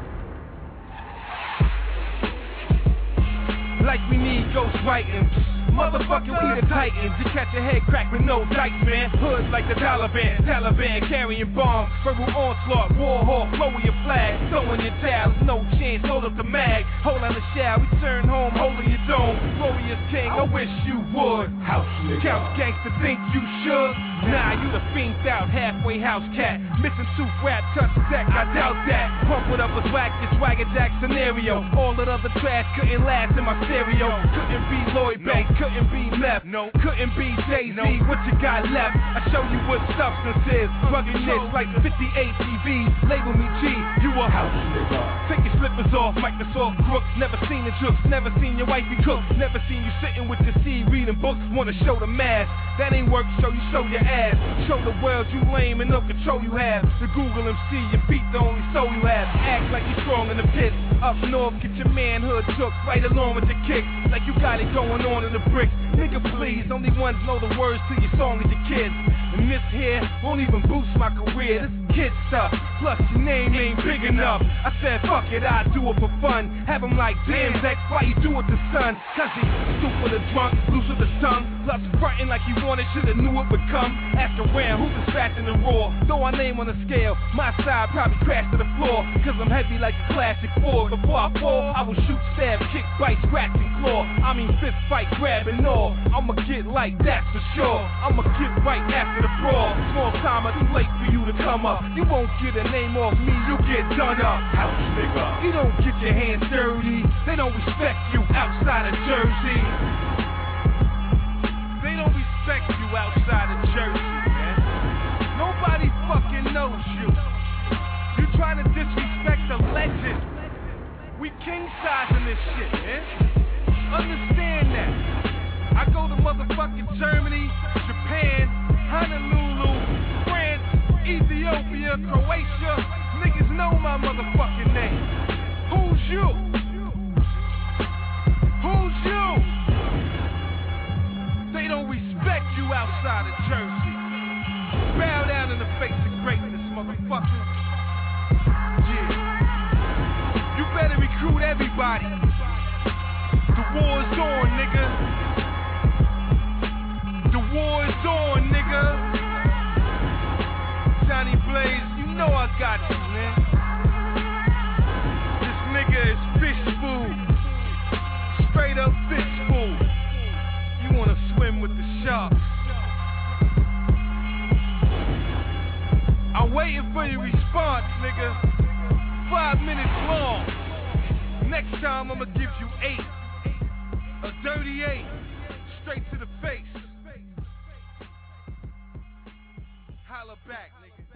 Like we need ghost writing. Motherfucker, we the Titans. You catch your head cracked with no dice, man. Hood like the Taliban carrying bombs. Verbal onslaught, war hawk, lower your flag. Throwing your towels, no chance, hold up the mag. Hold on the shower, return home, holding your dome. Glorious king, I wish you would. House nigga. Couch gangster, think you should? Nah, you the fiend out, halfway house cat. Missing tooth rap, touch deck, I doubt that. Pump it up a swag, this swagger jack scenario. All that other trash couldn't last in my stereo. Couldn't be Lloyd Banks, couldn't be Meth. No, couldn't be Jay-Z, what you got left? I show you what substance is. Ruggedness like 58 TVs. Label me G, you a house nigga. Take your slippers off, Microsoft crooks. Never seen the jokes, never seen your wifey cook. Never seen you sitting with your seed reading books. Wanna show the mask, that ain't work, show your ass. Show the world you lame and no control you have. The Google MC, your beat the only soul you have. Act like you strong in the pits. Up north, get your manhood took. Right along with the kicks, like you got it going on in the bricks. Nigga please, only ones know the words to your song is your kids. And this here won't even boost my career. This kid stuff, plus your name ain't big enough. I said fuck it, I do it for fun. Have him like, damn Zex, why you do it to son? Cause he stupid or drunk, loose with the tongue. Plus frontin' like he wanted, shoulda knew it would come. Ask around, who's the fast in the raw? Throw our name on the scale, my side probably crash to the floor. Cause I'm heavy like a classic Ford. Before I fall, I will shoot, stab, kick, bite, scratch, and claw. I mean fist fight, grab and all. I'ma get like that for sure. I'ma get right after the brawl. Small timer, too late for you to come up. You won't get a name off me, you get done up. House nigga. You don't get your hands dirty. They don't respect you outside of Jersey. They don't respect you outside of Jersey, man. Nobody fucking knows you. You trying to disrespect the legend. We king sizing this shit, man. Understand that. I go to motherfucking Germany, Japan, Honolulu, France, Ethiopia, Croatia. Niggas know my motherfucking name. Who's you? Who's you? They don't respect you outside of Jersey. Bow down in the face of greatness, motherfucker. Yeah. You better recruit everybody. The war's on, nigga. The war is on, nigga. Johnny Blaze, you know I got you, man. This nigga is fish food. Straight up fish food. You wanna swim with the sharks. I'm waiting for your response, nigga. 5 minutes long. Next time I'ma give you 8. A dirty 8. Straight to the face. Holla back, nigga.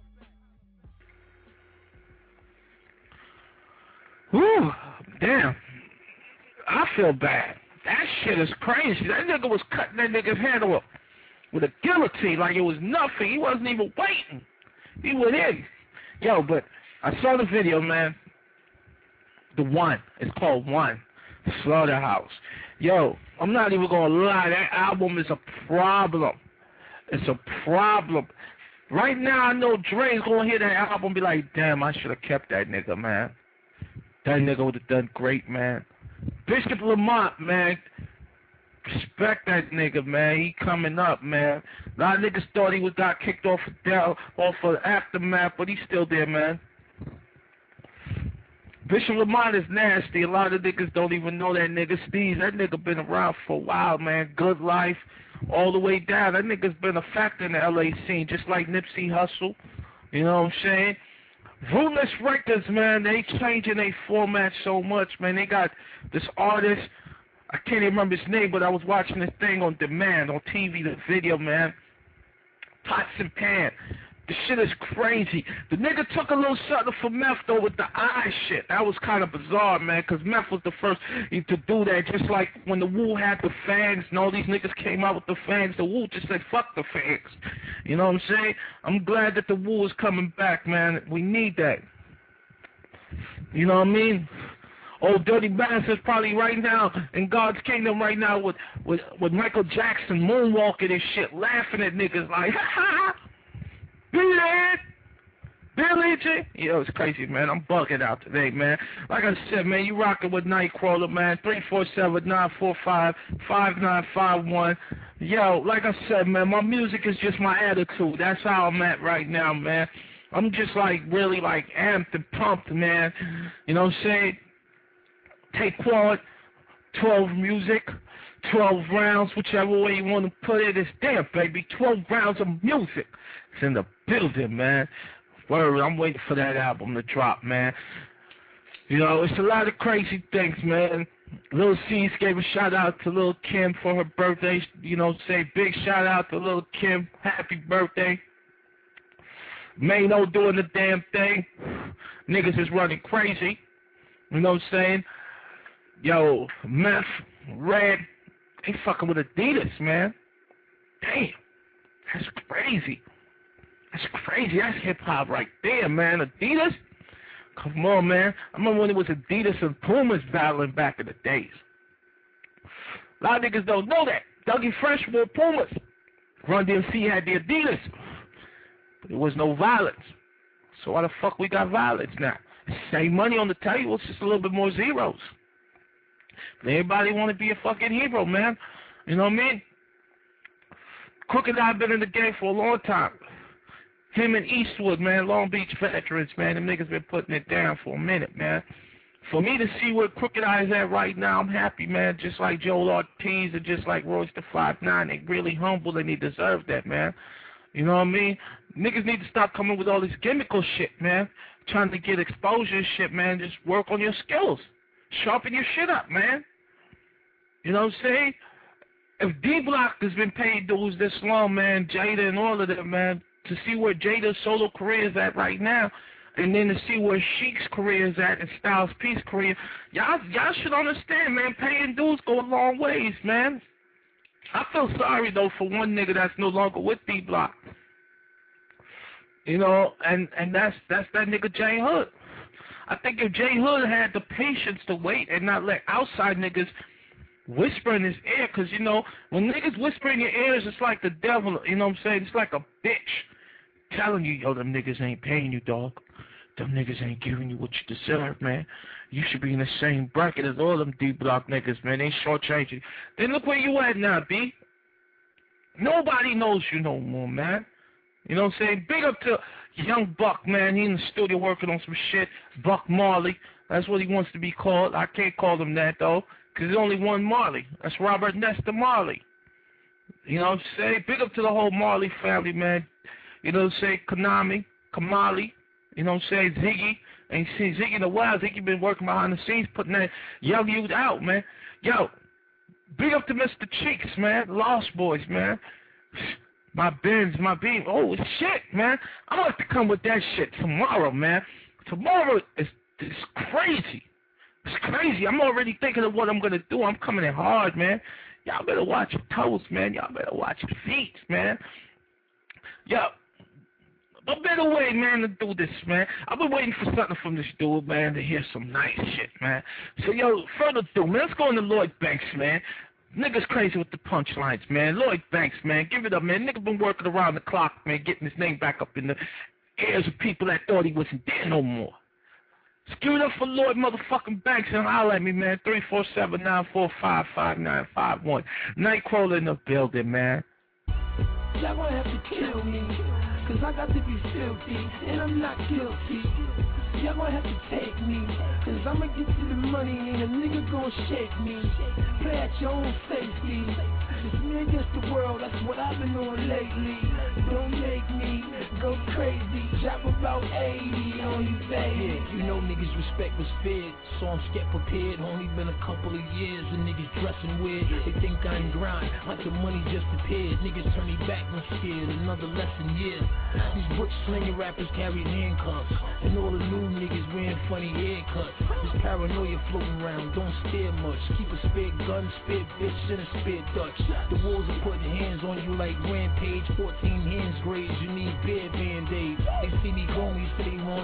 Whew, damn. I feel bad. That shit is crazy. That nigga was cutting that nigga's hand off with a guillotine like it was nothing. He wasn't even waiting. He went in. Yo, but I saw the video, man. The One. It's called One. Slaughterhouse. Yo, I'm not even gonna lie. That album is a problem. It's a problem. Right now, I know Dre's gonna hear that album and be like, damn, I should have kept that nigga, man. That nigga would have done great, man. Bishop Lamont, man. Respect that nigga, man. He coming up, man. A lot of niggas thought he got kicked off of Aftermath, but he's still there, man. Bishop Lamont is nasty. A lot of niggas don't even know that nigga. Steve, that nigga been around for a while, man. Good Life, all the way down. That nigga's been a factor in the LA scene, just like Nipsey Hussle. You know what I'm saying? Ruthless Records, man, they changing their format so much, man. They got this artist, I can't even remember his name, but I was watching this thing on demand, on TV, the video, man. Pots and Pan. The shit is crazy. The nigga took a little something from Meth, though, with the eye shit. That was kind of bizarre, man, because Meth was the first to do that. Just like when the Wu had the fangs and all these niggas came out with the fangs, the Wu just said, fuck the fangs. You know what I'm saying? I'm glad that the Wu is coming back, man. We need that. You know what I mean? Old Dirty Bastard's probably right now in God's Kingdom right now with Michael Jackson moonwalking and shit, laughing at niggas like, ha ha. Billy, believe it? Yo, it's crazy, man. I'm bugging out today, man. Like I said, man, you rocking with Nightcrawler, man. 347-945-5951. Yo, like I said, man, my music is just my attitude. That's how I'm at right now, man. I'm just like really like amped and pumped, man. You know what I'm saying? Take quad, 12 music, 12 rounds, whichever way you want to put it. It's there, baby. 12 rounds of music. It's in the building, man. Word, I'm waiting for that album to drop, man. You know, it's a lot of crazy things, man. Lil C's gave a shout out to Lil Kim for her birthday. You know, say big shout out to Lil Kim. Happy birthday. Mano doing the damn thing. Niggas is running crazy. You know what I'm saying? Yo, Meth, Red, they fucking with Adidas, man. Damn. That's crazy. That's crazy. That's hip-hop right there, man. Adidas? Come on, man. I remember when it was Adidas and Pumas battling back in the days. A lot of niggas don't know that. Dougie Fresh wore Pumas. Run DMC had the Adidas. But there was no violence. So why the fuck we got violence now? Same money on the table, it's just a little bit more zeros. But everybody want to be a fucking hero, man. You know what I mean? Crooked Eye been in the game for a long time. Him and Eastwood, man, Long Beach veterans, man. Them niggas been putting it down for a minute, man. For me to see where Crooked Eye is at right now, I'm happy, man. Just like Joel Ortiz and just like Royce the 5'9", they really humble and they deserve that, man. You know what I mean? Niggas need to stop coming with all this gimmickal shit, man. Trying to get exposure and shit, man. Just work on your skills. Sharpen your shit up, man. You know what I'm saying? If D-Block has been paying dudes this long, man, Jada and all of them, man, to see where Jada's solo career is at right now, and then to see where Sheik's career is at and Styles P's career, y'all should understand, man, paying dudes go a long ways, man. I feel sorry, though, for one nigga that's no longer with D-Block. You know, and that's that nigga J Hood. I think if J Hood had the patience to wait and not let outside niggas whisper in his ear, because, you know, when niggas whisper in your ears, it's like the devil, you know what I'm saying? It's like a bitch telling you, yo, them niggas ain't paying you, dog. Them niggas ain't giving you what you deserve, man. You should be in the same bracket as all them D-Block niggas, man. They shortchanging. Then look where you at now, B. Nobody knows you no more, man. You know what I'm saying? Big up to Young Buck, man. He in the studio working on some shit. Buck Marley. That's what he wants to be called. I can't call him that, though, because there's only one Marley. That's Robert Nesta Marley. You know what I'm saying? Big up to the whole Marley family, man. You know what I'm saying? Kamali. You know what I'm saying? Ziggy. Ain't seen Ziggy in a while. Ziggy been working behind the scenes, putting that young youth out, man. Yo, big up to Mr. Cheeks, man. Lost Boys, man. My Benz, my Beam. Oh, shit, man. I'm going to have to come with that shit tomorrow, man. Tomorrow is crazy. It's crazy. I'm already thinking of what I'm going to do. I'm coming in hard, man. Y'all better watch your toes, man. Y'all better watch your feet, man. Yo, a better way, man, to do this, man. I've been waiting for something from this dude, man, to hear some nice shit, man. So, yo, further ado, man, let's go into Lloyd Banks, man. Nigga's crazy with the punchlines, man. Lloyd Banks, man, give it up, man. Nigga been working around the clock, man, getting his name back up in the ears of people that thought he wasn't there no more. Just give it up for Lloyd motherfucking Banks and holler at me, man. 347-945-5951. Nightcrawler in the building, man. Y'all gonna have to kill me, cause I got to be filthy, and I'm not guilty. Y'all gonna have to take me, cause I'ma get to the money, and a nigga gonna shake me. Play at your own safety. It's me against the world, that's what I've been doing lately. Don't make me go crazy, drop about 80 on you, baby. Yeah, you know niggas respect was feared, so I'm scared prepared. Only been a couple of years, and niggas dressing weird. They think I'm grind, like the money just appeared. Niggas turn me back, I'm scared, another lesson, yeah. These book slinging rappers carrying handcuffs, and all the new niggas wearing funny haircuts. This paranoia floating around, don't stare much. Keep a spare gun, spare bitch, and a spare Dutch. The wolves are putting hands on you like Rampage. 14 hands grazed, you need bare band-aids. They see me going, you say they want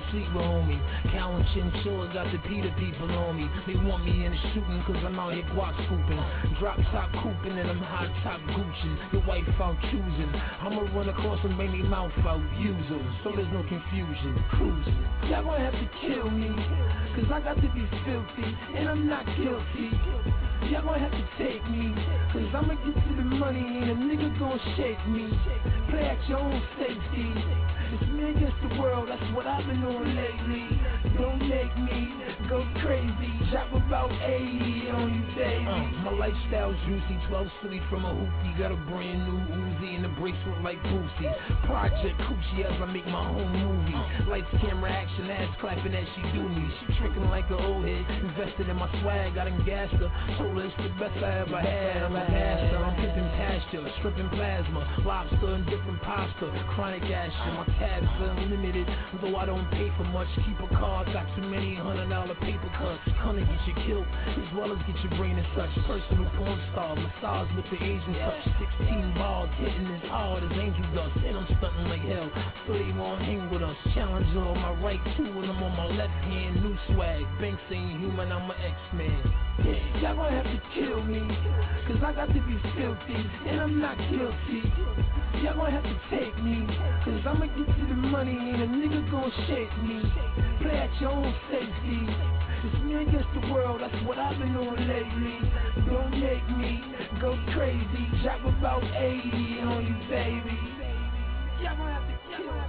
sleep with homies. Counting chinchillas, got the Peter people on me. They want me in the shooting cause I'm out here guac scooping. Drop top cooping and I'm hot top Gucci. Your wife out choosing. I'ma run across and make me mouth out users. So there's no confusion. Cruising. Y'all gonna have to kill me. Cause I got to be filthy. And I'm not guilty. Y'all gonna have to take me. Cause I'ma get to the money and a nigga gon' shake me. Play at your own safety. It's me against the world, that's what I've been doing lately. Don't make me go crazy. Drop about 80 on you, baby. My lifestyle's juicy, 12 city from a hoopty. Got a brand new Uzi and a bracelet like Boosie. Project Coochie as I make my own movie. Lights, camera, action, ass clapping as she do me. She tricking like an old head. Invested in my swag, I done gassed her. Told her it's the best I ever had. I'm a pastor, I'm pimping pasture, stripping plasma, lobster and different pasta, chronic action. My tabs unlimited, though I don't pay for much. Keep a card, got too many $100 paper cuts. Gonna get you killed, as well as get your brain and such. Personal porn star, massage with the Asian touch. 16 balls hitting as hard as angel dust, and I'm stunting like hell, so they won't hang with us. Challenger on my right, two of them on my left hand. New swag, Banks ain't human, I'm an X-Man. Y'all gonna have to kill me, cause I got to be filthy, and I'm not guilty. Y'all gonna have to take me, cause I'ma get to the money and a nigga gon' shake me. Play at your own safety. It's me against the world, that's what I've been doing lately. Don't make me go crazy. Drop about 80 on you, baby. Y'all gonna have to kill me.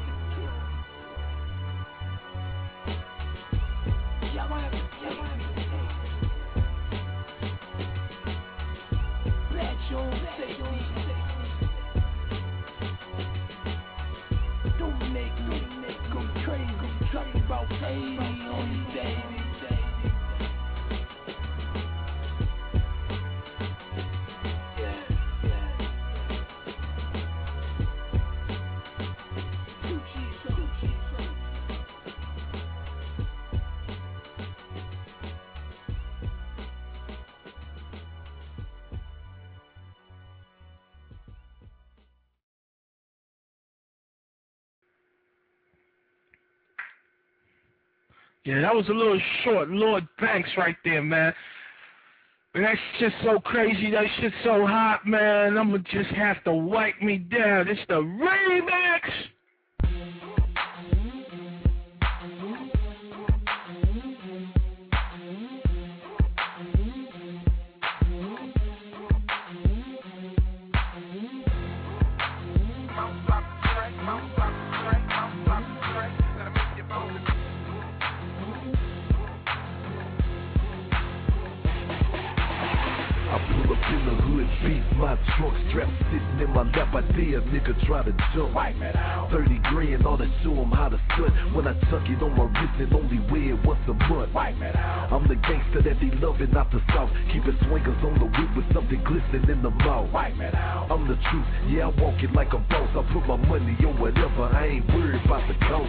Y'all gonna have to kill me. Play at your own safety. Don't make me go crazy. Drop about 80 on you, baby. Yeah, that was a little short, Lord Banks right there, man. But that shit's so crazy, that shit's so hot, man. I'ma just have to wipe me down. It's the remix! My trunk strap sitting in my lap, I dare a nigga try to jump. 30 grand, all to show him how to stunt. When I tuck it on my wrist and only wear it once a month. I'm the gangster that they loving out the south. Keeping swingers on the whip with something glistening in the mouth. I'm the truth, yeah, I walk it like a boss. I put my money on whatever, I ain't worried about the cost.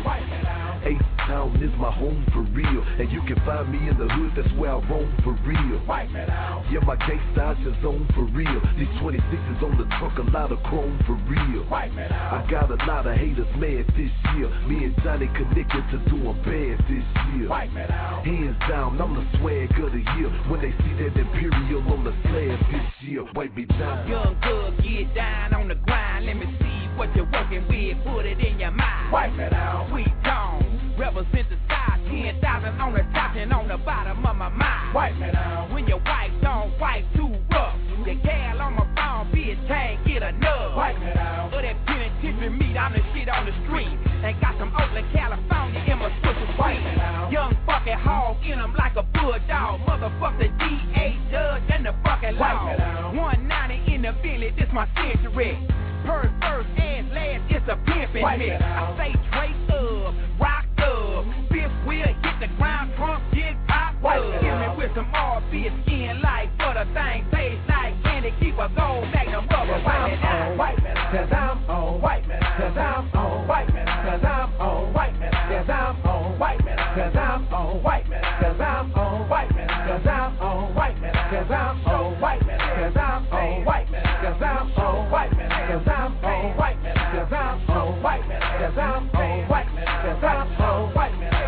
H-Town is my home for real, and you can find me in the hood, that's where I roam for real. Yeah, my gangsta I just own for real. These 26s on the trunk, a lot of chrome for real. I got a lot of haters mad this year. Me and Johnny connected to doing bad this year. Hands down, I'm the swag of the year. When they see that Imperial on the slab this year, wipe me down. Young Thug, get down on the grind. Let me see what you're working with. Put it in your mind. Sweet Tone, represent the side. 10,000 on the top and on the bottom of my mind. When your wife don't wipe too rough, your gal on my phone, bitch, can't get enough. Of that penitentiary meat, I'm the shit on the street. And got some Oakland, California in my Swisher Suite. Young fucking hog in them like a bulldog. Motherfuck the DA judge and the fucking law. 190 in the village, this my century. Per first and last, it's a pimpin' mix. I say Drake up, rock up, fifth wheel hit the ground, trunk get popped up. Give me with some RB skin like butter thing, taste like candy, keep a gold magnum rubber. White man, cause I'm on white man, cause I'm on white man, cause I'm on white man, cause I'm on white man, cause I'm on white man, cause I'm on white man, cause I'm on white man, cause I'm on white man, cause I'm on white man, cause I'm on white man, cause I'm on white man, cause I'm on white man, cause I'm on white man, cause I'm on white man,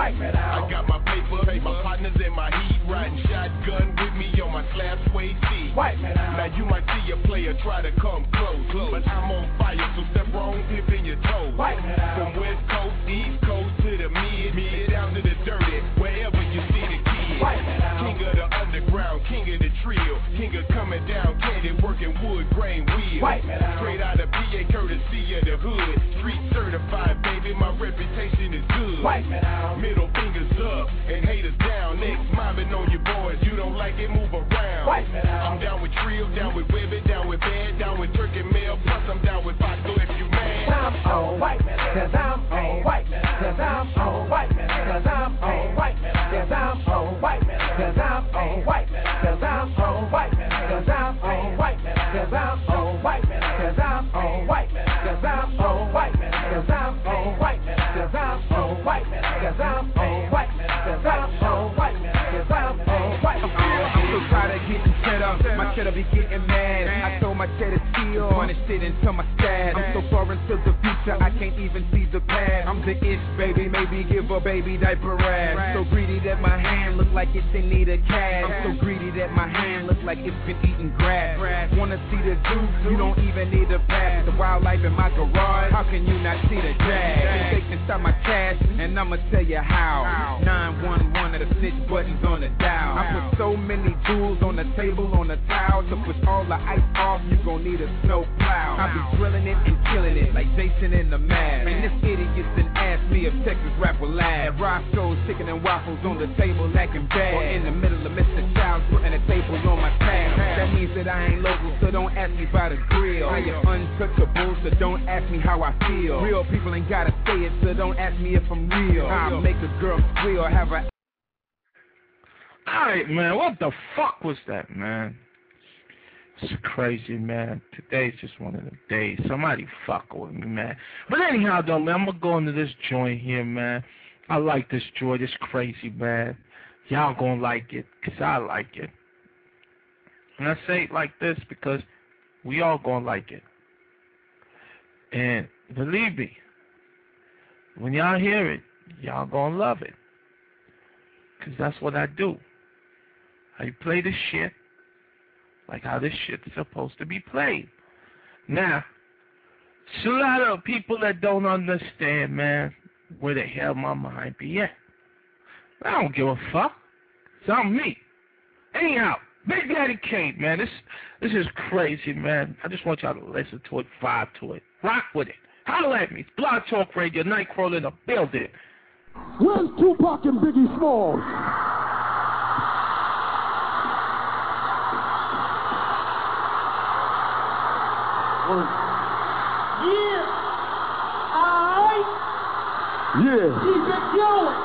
Wipe it out. I got my paper, my partners in my heat, riding shotgun with me on my slab suede seat. Wipe it out. Now you might see a player try to come close, but I'm on fire, so step wrong, tipping your toes. Wipe it out. From West Coast, East Coast to the mid down to the dirty, wherever you see the kid. Wipe it out. King of the underground, king of the trio, king of coming down, candy working wood grain wheel. Wipe it out. Straight out of PA, courtesy of the hood, street certified, baby, my reputation is good. Wipe it out. Middle fingers up and haters down, next mobbing on your boys, you don't like it, move around. Wipe it out. I'm down with Trill, down with Webbit, down with Bad, down with Turkey Mail, plus I'm down with Foxo if you mad. I'm on white man, cause I'm on white man, cause I'm on white man, cause I'm on white man, cause I'm on white man, cause I'm on white man, cause I'm on white man, cause I'm on white man, cause I'm on white man, cause I'm on white man, cause I'm on white man, cause I'm on white man, cause I'm on white man, cause I'm on white man, cause I'm on white man, cause I'm on white man. I'm so tired of getting set up, my cheddar be getting mad. I throw my cheddar steel, run this shit into my stash. I'm so far into the future, I can't even see the past. I'm the ish baby, maybe give a baby diaper rash. So greedy that my hand look like it's in need of cash. I'm so greedy that my hand look like it's been eating grass. Wanna see the juice, you don't even need a pass. The wildlife in my garage, how can you not see the jag? They can stop my cash, and I'ma tell you how. 911 of the 6 buttons on the dial. I put so many jewels on the table, on the towel. To push all the ice off, you gon' need a snow plow. I be drilling it and killing it like Jason in the Mask. And this idiot then asked me if Texas rap will last. Roscoe's chicken and waffles on the table lacking bad. Or in the middle of Mr. Childs putting a table on my tab. That means that I ain't local, so don't ask me about the grill. I am untouchable, so don't ask me how I feel. Real people ain't gotta say it, so don't ask me if I'm real. I'll make a girl squeal, have a... Alright, man, what the fuck was that, man? It's crazy, man. Today's just one of them days. Somebody fuck with me, man. But anyhow, though, man, I'm gonna go into this joint here, man. I like this joint. It's crazy, man. Y'all gonna like it, because I like it. And I say it like this because we all gonna like it. And believe me, when y'all hear it, y'all gonna love it. Because that's what I do. I play this shit like how this shit's supposed to be played. Now, there's a lot of people that don't understand, man, where the hell my mind be at. I don't give a fuck. It's on me. Anyhow, Big Daddy Kane, man, this is crazy, man. I just want y'all to listen to it, vibe to it, rock with it. Holla at me. It's Blog Talk Radio, Nightcrawler in the building. Where's Tupac and Biggie Smalls? Yeah. Alright. Yeah. Keep it going.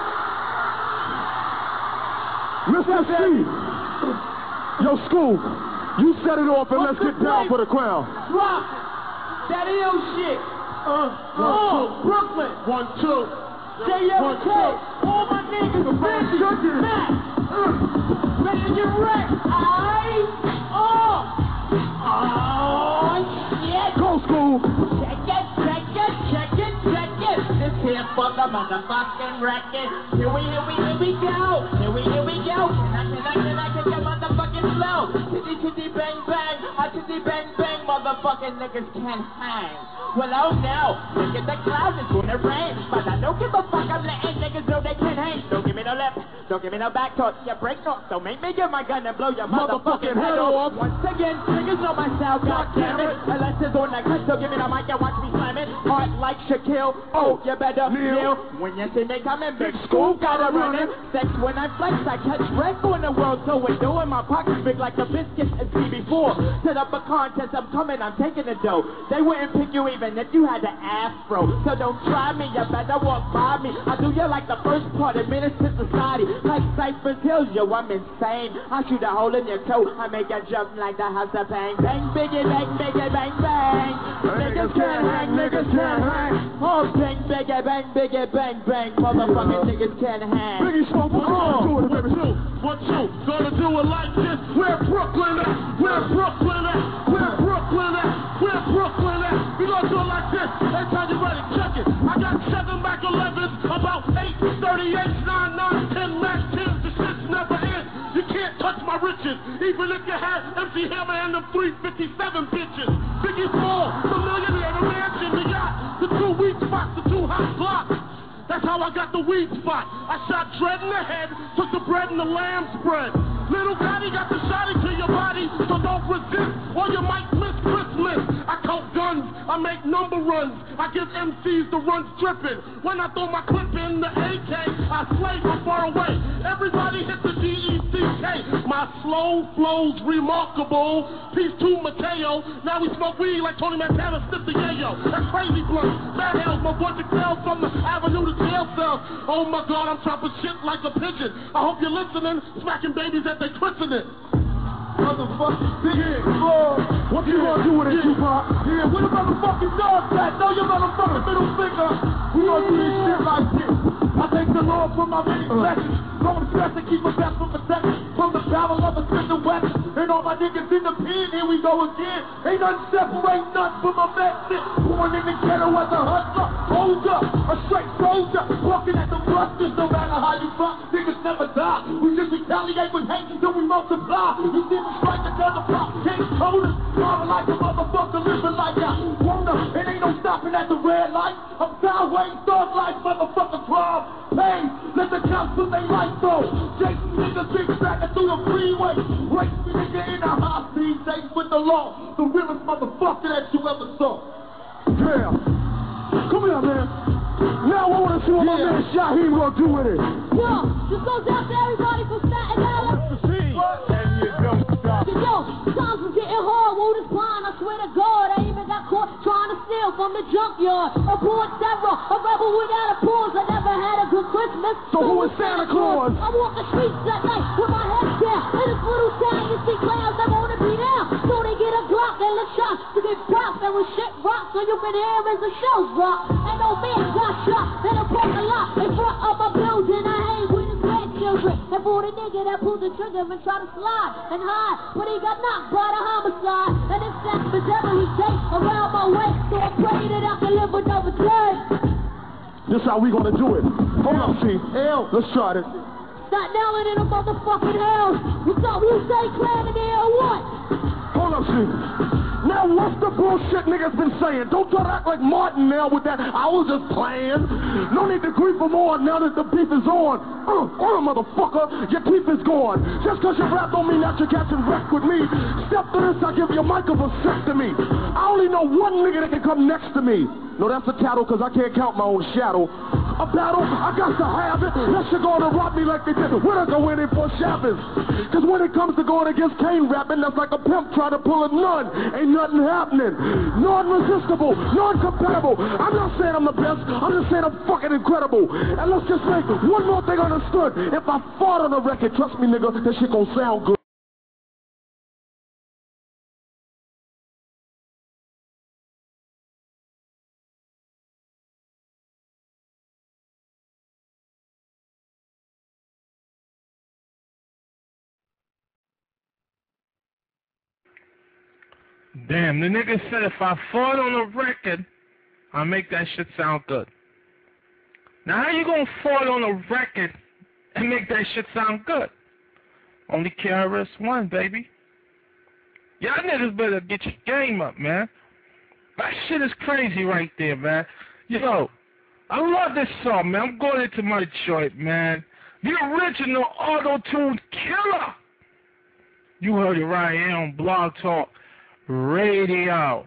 Mr. C. Yo, Scoop, you set it off and let's get down for the crown. Drop it. That ill shit. Brooklyn. 1, 2. JFK. All my niggas busy. Matt. Ready to get wrecked. Alright. Yeah. Go, Scoop. Check it. This here for the motherfucking record. Here we go. Here we go. Can I get your motherfucking flow? Chitty bang bang. Chitty bang bang. Motherfucking niggas can't hang. Well, oh no. Look at the clouds, it's gonna rain. But I don't give a fuck, I'm letting niggas know they can't hang. Don't give me no left, don't give me no back talk. You break off, don't make me get my gun and blow your motherfucking head off. Once again, niggas know my style, goddammit. Unless it's on that cut, so give me the mic and watch me slam it. Hard like Shaquille, oh, you better kneel. When you see me coming, big school, gotta run it. Sex when I flex, I catch wreck on the world, so we're doing my pockets big like a biscuit and CB4. Set up a contest, I'm coming, I'm taking the dough. They wouldn't pick you even if you had the afro. So don't try me, you better walk by me. I do you like the first part of Menace to Society. Like Cypress Hill, yo, I'm insane. I shoot a hole in your toe, I make you jump like the house of bang. Bang, biggie, bang, biggie, bang, bang. Niggas can't hang, niggas can't hang. Oh, bang, biggie, bang, biggie, bang, bang. Motherfucking niggas can't hang. Biggie Smoke, do it, baby. 2, 1, 2. Gonna do it like this. Where Brooklyn at? Where Brooklyn at? Where Brooklyn at? Where Brooklyn at? We gonna do it like this. Every time you ready, check it. I got 7 back 11s, about 8, 38s, 9. bitches. Even if you had MC Hammer and them 357 bitches. Biggie Small, the millionaire, the mansion, the yacht, the 2 weak spots, the 2 hot blocks. That's how I got the weed spot. I shot Dread in the head, took the bread and the lamb spread. Little Gotti got the shotty to your body, so don't resist, or you might miss Christmas. I count guns, I make number runs, I give MCs the runs dripping. When I throw my clip in the AK, I slay from far away. Everybody hit the DECK. My slow flow's remarkable. Peace to Mateo. Now we smoke weed like Tony Montana, sniff the yayo. That's crazy blunt. Bad hell's my boy Jaquel from the avenue to jail cells. Oh my God, I'm chopping shit like a pigeon. I hope you're listening, smacking babies at their christening. Motherfucking big what you gonna do with it, Tupac? Yeah, where the motherfucking dogs at? Throw your motherfucking middle finger. We gonna do this shit like this. I thank the Lord for my many blessings. From the stress to keep my best from protection. From the barrel of a Smith & Wesson. And all my niggas in the pen, here we go again. Ain't nothing separate nothing from my medicine. Born in the ghetto as a hustler, soldier, a straight soldier. Walking at the busters, no matter how you fuck, niggas never die. We just retaliate with hate until we multiply. You see me strike another pop, can't hold us. Falling like a motherfucker, living like I wanna. It ain't no stopping at the red light. I'm sideways, thug life, motherfucker, drive. Hey, let the cops put their lights on. Jason niggas big tracking through the freeway. Race me nigga in a high speed, safe with the law. The realest motherfucker that you ever saw. Yeah. Come here, man. Now I wanna see what my man Shaheem gonna do with it. Yo, this goes out to everybody from Staten Island. And you don't stop. Yo, times was getting hard, word is blind, I swear to God, I even got caught trying to steal from the junkyard. A born terror, a rebel without a pause, I never had a good Christmas. So who is Santa Claus? I walk the streets at night with my head down. In this little town, you see clowns that wanna be down. So they get a Glock and a shot to get popped. And when shit rocks, so you can hear as the shows rock. And no man got shot in a parking lot in front of my building. I hang with his grandchildren. And for the nigga that pulled the trigger and tried to slide and hide, but he got knocked by the homicide. And it's that was every day around my way. So I pray that I can live another day. This how we gonna do it. Hold up, see. Let's try this. Staten Island in a motherfucking house. What's up, you say clan in there or what? Hold up, see. Now what's the bullshit niggas been saying? Don't try to act like Martin now with that. I was just playing. No need to grieve for more now that the beef is on. Motherfucker, your teeth is gone. Just cause you rap don't mean that you're catching wreck with me. Step to this, I'll give your mic a vasectomy. I only know one nigga that can come next to me. No, that's a tattle cause I can't count my own shadow. A battle, I got to have it. That shit gonna rob me like they did. We're not gonna win it for Shabbos. Cause when it comes to going against Kane rapping, that's like a pimp trying to pull a nun. Ain't nothing happening. Non-resistible, non-compatible. I'm not saying I'm the best, I'm just saying I'm fucking incredible. And let's just make one more thing understood. If I fought on the record, trust me nigga, that shit gon' sound good. Damn, the nigga said if I fought on a record, I'll make that shit sound good. Now how you gonna fought on a record and make that shit sound good? Only KRS-One, baby. Y'all niggas better get your game up, man. That shit is crazy right there, man. Yo, I love this song, man. I'm going into my joint, man. The original auto-tune killer. You heard it right here on Blog Talk Radio.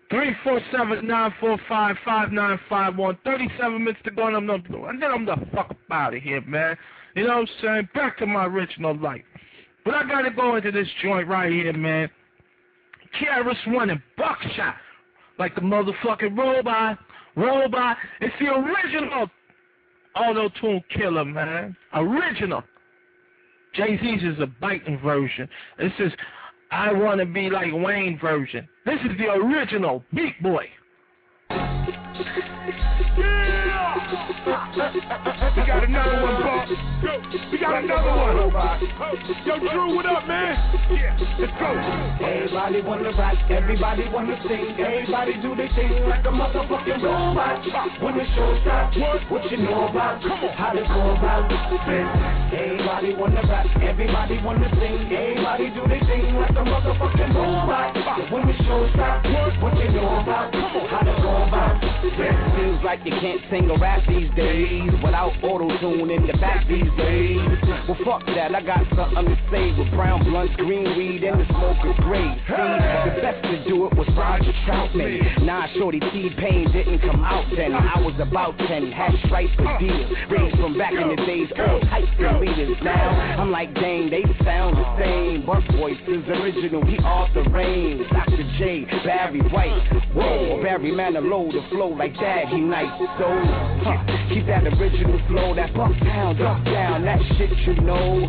347-945-5951. 37 minutes to go, and then I'm the fuck up out of here, man. You know what I'm saying? Back to my original life. But I gotta go into this joint right here, man. KRS-One and Buckshot. Like the motherfucking robot. It's the original auto-tune killer, man. Original. Jay-Z's is a biting version. This is I Want to Be Like Wayne version. This is the original Beat Boy. Yeah! We got another one, Bob. We got another one. Yo, Drew, what up, man? Yeah, let's go. Everybody wanna rock, everybody wanna sing, everybody do their thing like a motherfucking robot. When the show stops, what you know about? How to go about this? Everybody wanna rock, everybody wanna sing, everybody do their thing like a motherfucking robot. When the show stops, what you know about? How to go about this? Feels like you can't sing or rap these days without auto-tune in the back these days. Well, fuck that, I got something to say with brown blunts, green weed, and the smoke is great. See, the best to do it was Roger Troutman. Nah, shorty T-Pain didn't come out then. I was about 10, had stripes for deals. Raised from back in the days, all types of leaders. Now, I'm like, dang, they sound the same. But voice is original, he off the range. Dr. J, Barry White, whoa, Barry Manilow, the flow like that, he nice. So, keep that original flow, that buck down, dump down, that shit you know.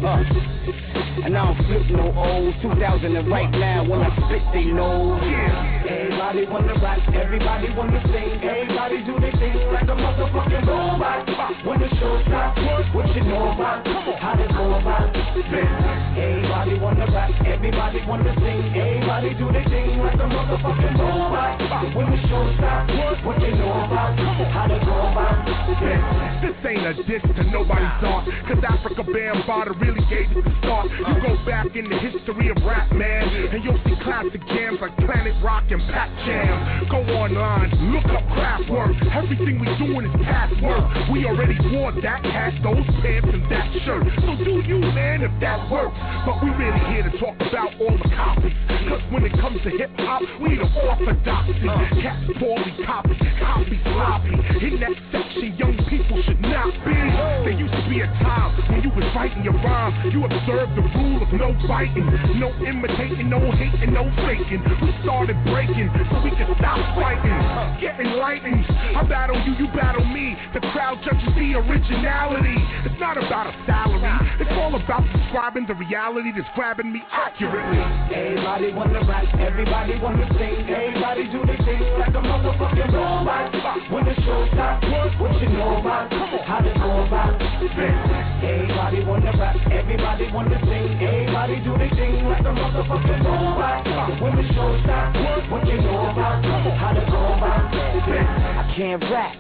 And I don't flip no old 2000 and right now when I spit they know. Everybody wanna rock, everybody wanna sing, everybody do their thing like a motherfucking robot. When the show stops, what you know about? How to go about this? Everybody wanna rock, everybody wanna sing, everybody do their thing like a motherfucking robot. When the show stops, what you know about? How to go about this? This ain't a diss to nobody's thought, cause Africa Bambaataa really gave it the start. You go back in the history of rap, man, and you'll see classic jams like Planet Rock and Pat Jam. Go online, look up Kraftwerk. Everything we doing is past work. We already wore that hat, those pants, and that shirt. So do you, man, if that works. But we really here to talk about all the copies, cause when it comes to hip-hop, we the orthodoxy. Cats poorly copy sloppy. In that section, young people should not be. There used to be a time when you was writing your rhyme, you observed the rule of no biting, no imitating, no hating, no faking. We started breaking so we could stop fighting. Get enlightened. I battle you, you battle me. The crowd judges the originality. It's not about a salary, it's all about describing the reality that's grabbing me accurately. Everybody wanna rock, everybody wanna sing, everybody do their thing like a motherfucking robot. When the show stops, what you know about? How to go about this? Everybody wanna rock, everybody wanna sing, everybody do their thing like a motherfucking robot. When the show stops, what you know about? How to go about this? I can't rap,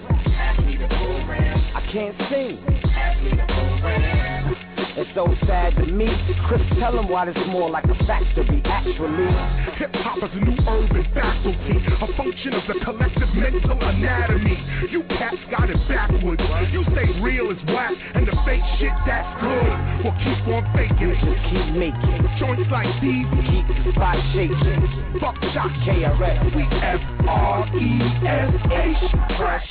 I can't sing. It's so sad to me. Chris, tell them why it's more like a factory, actually. Hip-hop is a new urban faculty, a function of the collective mental anatomy. You cats got it backwards. You say real is whack, and the fake shit that's good. Well, keep on faking it. Just keep making joints like these. Keep the spot shaking. Buckshot KRS. We FRESH. Fresh.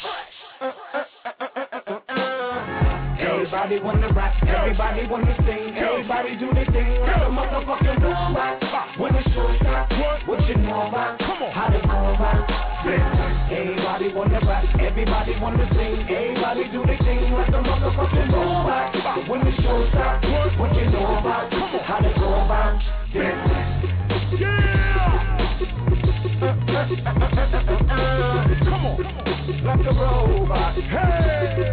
Everybody wanna rock, everybody wanna sing, everybody do their thing like a motherfucking robot. When the show stops, what you know about? How to go about this? Everybody wanna rock, everybody wanna sing, everybody do their thing like a motherfucking robot. When the show stops, what you know about? How to go about this? Come on, like a robot. Hey!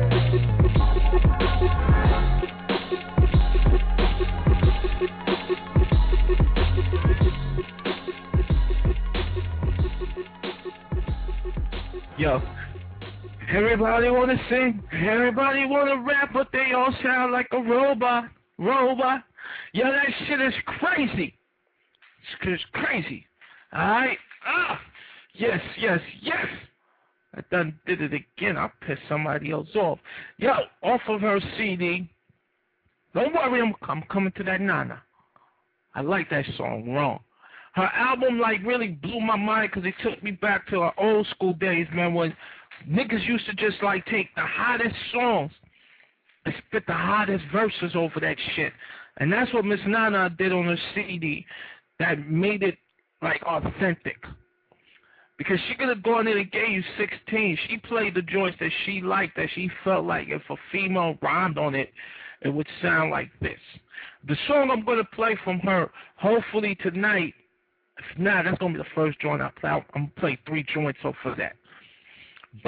Yo, everybody wanna sing, everybody wanna rap, but they all sound like a robot. Yo, that shit is crazy. It's crazy. Alright? Yes. I done did it again. I'll piss somebody else off. Yo, off of her CD. Don't worry, I'm coming to that Nana. I like that song, Wrong. Her album, like, really blew my mind because it took me back to our old school days, man, when niggas used to just, like, take the hottest songs and spit the hottest verses over that shit. And that's what Miss Nana did on her CD that made it, like, authentic. Because she could have gone in and gave you 16. She played the joints that she liked, that she felt like if a female rhymed on it, it would sound like this. The song I'm going to play from her, hopefully tonight, if not, that's going to be the first joint I play. I'm going to play 3 joints off of that. But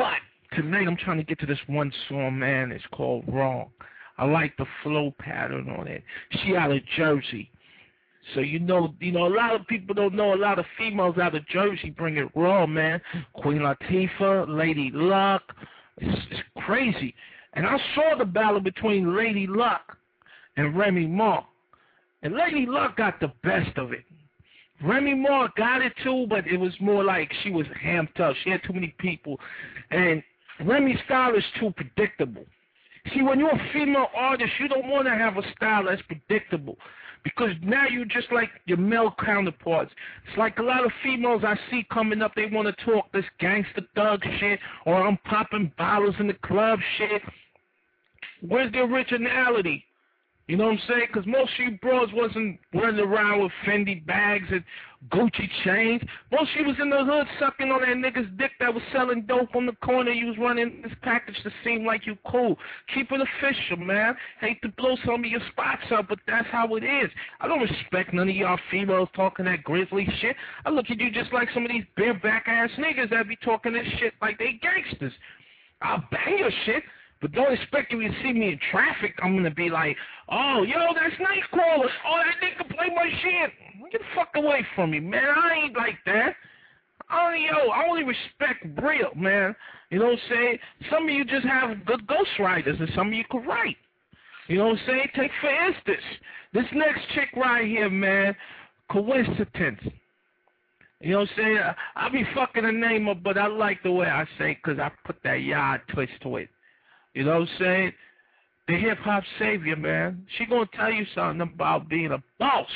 tonight I'm trying to get to this one song, man. It's called Wrong. I like the flow pattern on it. She out of Jersey. So you know, a lot of people don't know. A lot of females out of Jersey bring it raw, man. Queen Latifah, Lady Luck. It's crazy. And I saw the battle between Lady Luck and Remy Ma. And Lady Luck got the best of it. Remy Ma got it too, but it was more like she was hamped up. She had too many people. And Remy's style is too predictable. See, when you're a female artist, you don't want to have a style that's predictable. Because now you're just like your male counterparts. It's like a lot of females I see coming up, they want to talk this gangster thug shit, or I'm popping bottles in the club shit. Where's the originality? You know what I'm saying? Because most of you bros wasn't running around with Fendi bags and Gucci chains. Most of you was in the hood sucking on that nigga's dick that was selling dope on the corner. You was running this package to seem like you cool. Keep it official, man. Hate to blow some of your spots up, but that's how it is. I don't respect none of y'all females talking that grizzly shit. I look at you just like some of these bareback ass niggas that be talking this shit like they gangsters. I'll bang your shit. But don't expect you to see me in traffic. I'm going to be like, oh, yo, that's Nightcrawler. Oh, that nigga play my shit. Get the fuck away from me, man. I ain't like that. I only respect real, man. You know what I'm saying? Some of you just have good ghostwriters, and some of you could write. You know what I'm saying? Take for instance, this next chick right here, man, Coincidence. You know what I'm saying? I be fucking the name up, but I like the way I say it because I put that yard twist to it. You know what I'm saying? The hip-hop savior, man. She gonna tell you something about being a boss.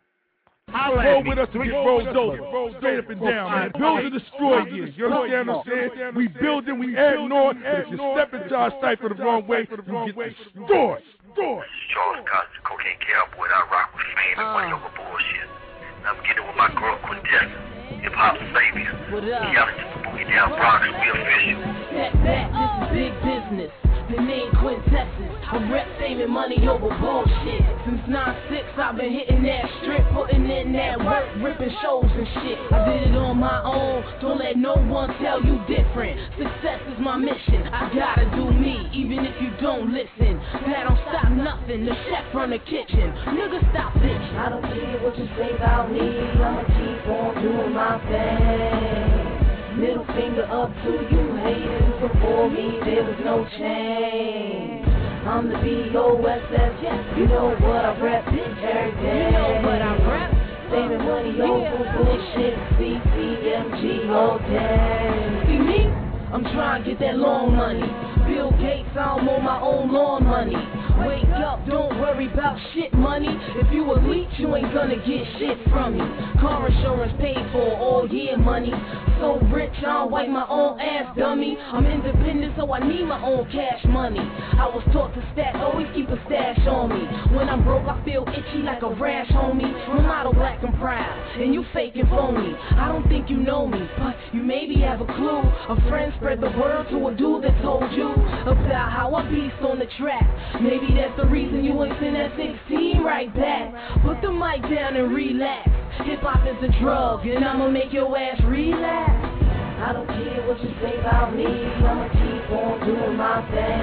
Roll with us and get rolled over. Straight up and down, man. Build and destroy you. You understand what I'm saying? We building, we adding on. If you step into our cipher the wrong way, you get destroyed. Charles Cosby, Cocaine Cowboy. I rock with fame and money over bullshit. I'm getting with my girl Quintessa. Hip-hop savior. Reality for Boogie Down Bronx. We official. This is big business. The name Quintessence. I rep fame and money over bullshit. Since 9-6, I've been hitting that strip, putting in that work, ripping shows and shit. I did it on my own. Don't let no one tell you different. Success is my mission. I gotta do me, even if you don't listen. That don't stop nothing. The chef run the kitchen. Nigga, stop bitch. I don't care what you say about me. I'ma keep on doing my thing. Middle finger up to you haters. Before me there was no change. I'm the B.O.S.S. Yeah, you know what I rep every day. You know what I rep. Saving money over bullshit. CCMG all day. See me? I'm trying to get that long money. Bill Gates, I'm on my own lawn money. Wake up, don't worry about shit money. If you a leech, you ain't gonna get shit from me. Car insurance paid for all year money. So rich, I don't wipe my own ass, dummy. I'm independent, so I need my own cash money. I was taught to stack, always keep a stash on me. When I'm broke, I feel itchy like a rash, homie. I'm model black and proud, and you fake and phony. I don't think you know me, but you maybe have a clue. A friend spread the word to a dude that told you about how I beast on the track. Maybe that's the reason you ain't send that 16 right back. Put the mic down and relax. Hip-hop is a drug, and I'ma make your ass relax. I don't care what you say about me. I'ma keep on doing my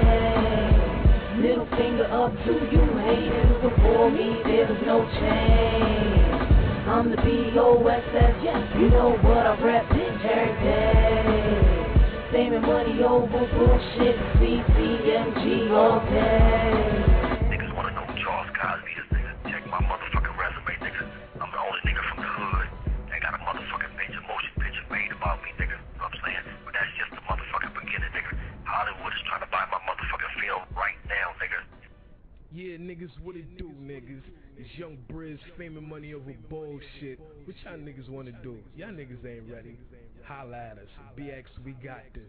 thing. Middle finger up to you haters. Before me there was no change. I'm the B.O.S.S. Yeah, you know what I rep every day. Saving money over bullshit, CCMG all day. Niggas wanna know who Charles Cosby is, nigga. Check my motherfucking resume, nigga. I'm the only nigga from the hood that got a motherfucking major motion picture made about me, nigga. You know what I'm saying? But that's just the motherfucking beginning, nigga. Hollywood is trying to buy my motherfucking film right now, nigga. Yeah, niggas, what it do, niggas? It's Young Briz, fame and money over bullshit. What y'all niggas wanna do? Y'all niggas ain't ready. Holla at us. BX, we got this.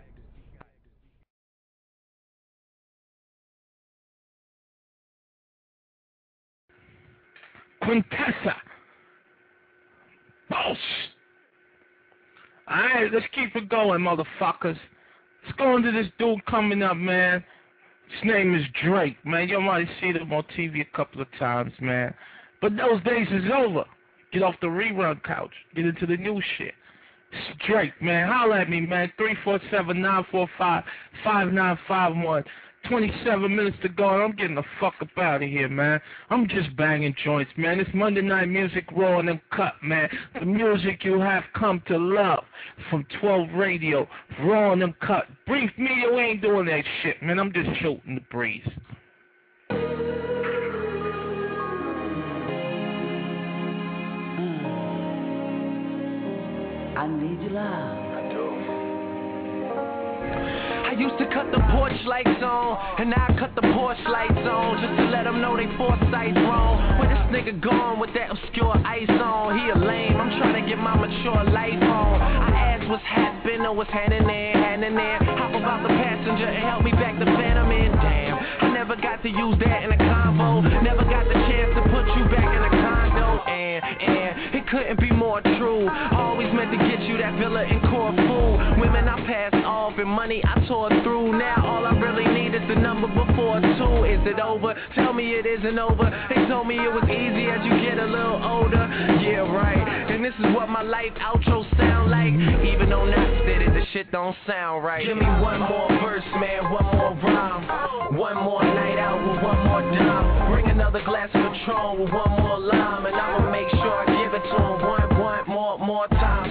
Quintessa. Boss. Alright, let's keep it going, motherfuckers. Let's go into this dude coming up, man. His name is Drake, man. You might have seen him on TV a couple of times, man. But those days is over. Get off the rerun couch. Get into the new shit. It's Drake, man. Holla at me, man. 347-945-5951. 27 minutes to go, and I'm getting the fuck up out of here, man. I'm just banging joints, man. It's Monday Night Music Raw and Uncut, man. The music you have come to love from 12 Radio, Raw and Uncut. Brief Media, we ain't doing that shit, man. I'm just shooting the breeze. I need your love. I used to cut the porch lights on, and now I cut the porch lights on, just to let them know they foresight's wrong. Where this nigga gone with that obscure ice on? He a lame, I'm trying to get my mature life on. I asked what's happening or what's happening there. Hop about the passenger and help me back the Phantom in. Damn, I never got to use that in a convo, never got the chance to put you back in a condo. And it couldn't be more true. Always meant to get you that villa in Corfu. Women I passed off and money I tore through. Now all I really need is the number before 2. Is it over? Tell me it isn't over. They told me it was easy as you get a little older. Yeah, right. And this is what my life outro sound like. Even though not steady, the shit don't sound right. Give me one more verse, man, one more rhyme. One more night out with one more dime. Bring another glass of Patron with one more lime, and I'ma make sure I give it to him one more time.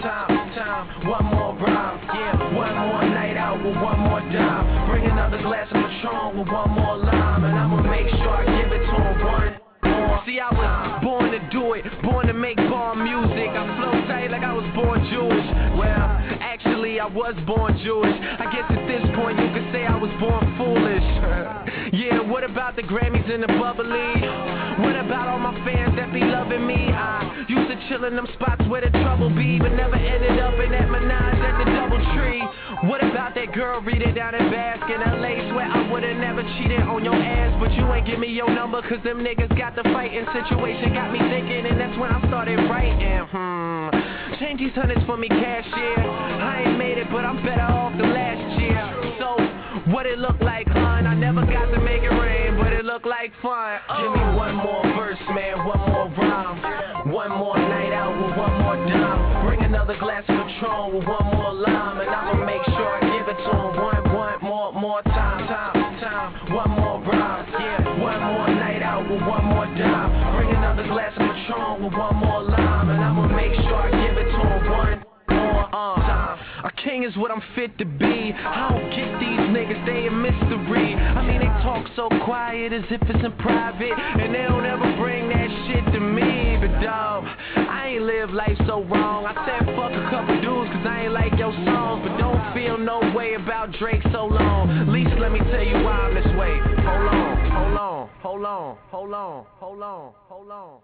One more rhyme, yeah, one more night out with one more dime. Bring another glass of Patron with one more lime, and I'ma make sure I give it to him one more. See, I was born to do it, born to make bomb music. I flow tight like I was born Jewish. Well, actually I was born Jewish. I guess at this point you could say I was born foolish. Yeah, what about the Grammys and the bubbly? What about all my fans that be loving me? I used to chill in them spots where the trouble be, but never ended up in that menage at the DoubleTree. What about that girl reading down in Basque in LA? Swear I would've never cheated on your ass, but you ain't give me your number, cause them niggas got the fighting situation. Got me thinking, and that's when I started writing. Change these hundreds for me, cashier. I ain't made it, but I'm better off than last year. So, what it look like, hun? I never got to make it rain, but it look like fun. Give me one more verse, man, one more rhyme. One more night out with one more dime. Bring another glass of Patron with one more lime, and I'ma make sure I give it to him one more time. One more rhyme, yeah. One more night out with one more dime. Bring another glass of Patron with one more lime, and I'ma make sure I give it to him one more time. A king is what I'm fit to be. I don't get these niggas, they a mystery. I mean, they talk so quiet as if it's in private, and they don't ever bring that shit to me. But dawg, I ain't live life so wrong. I said fuck a couple dudes cause I ain't like your songs, but don't feel no way about Drake so long. At least let me tell you why I'm this way. Hold on.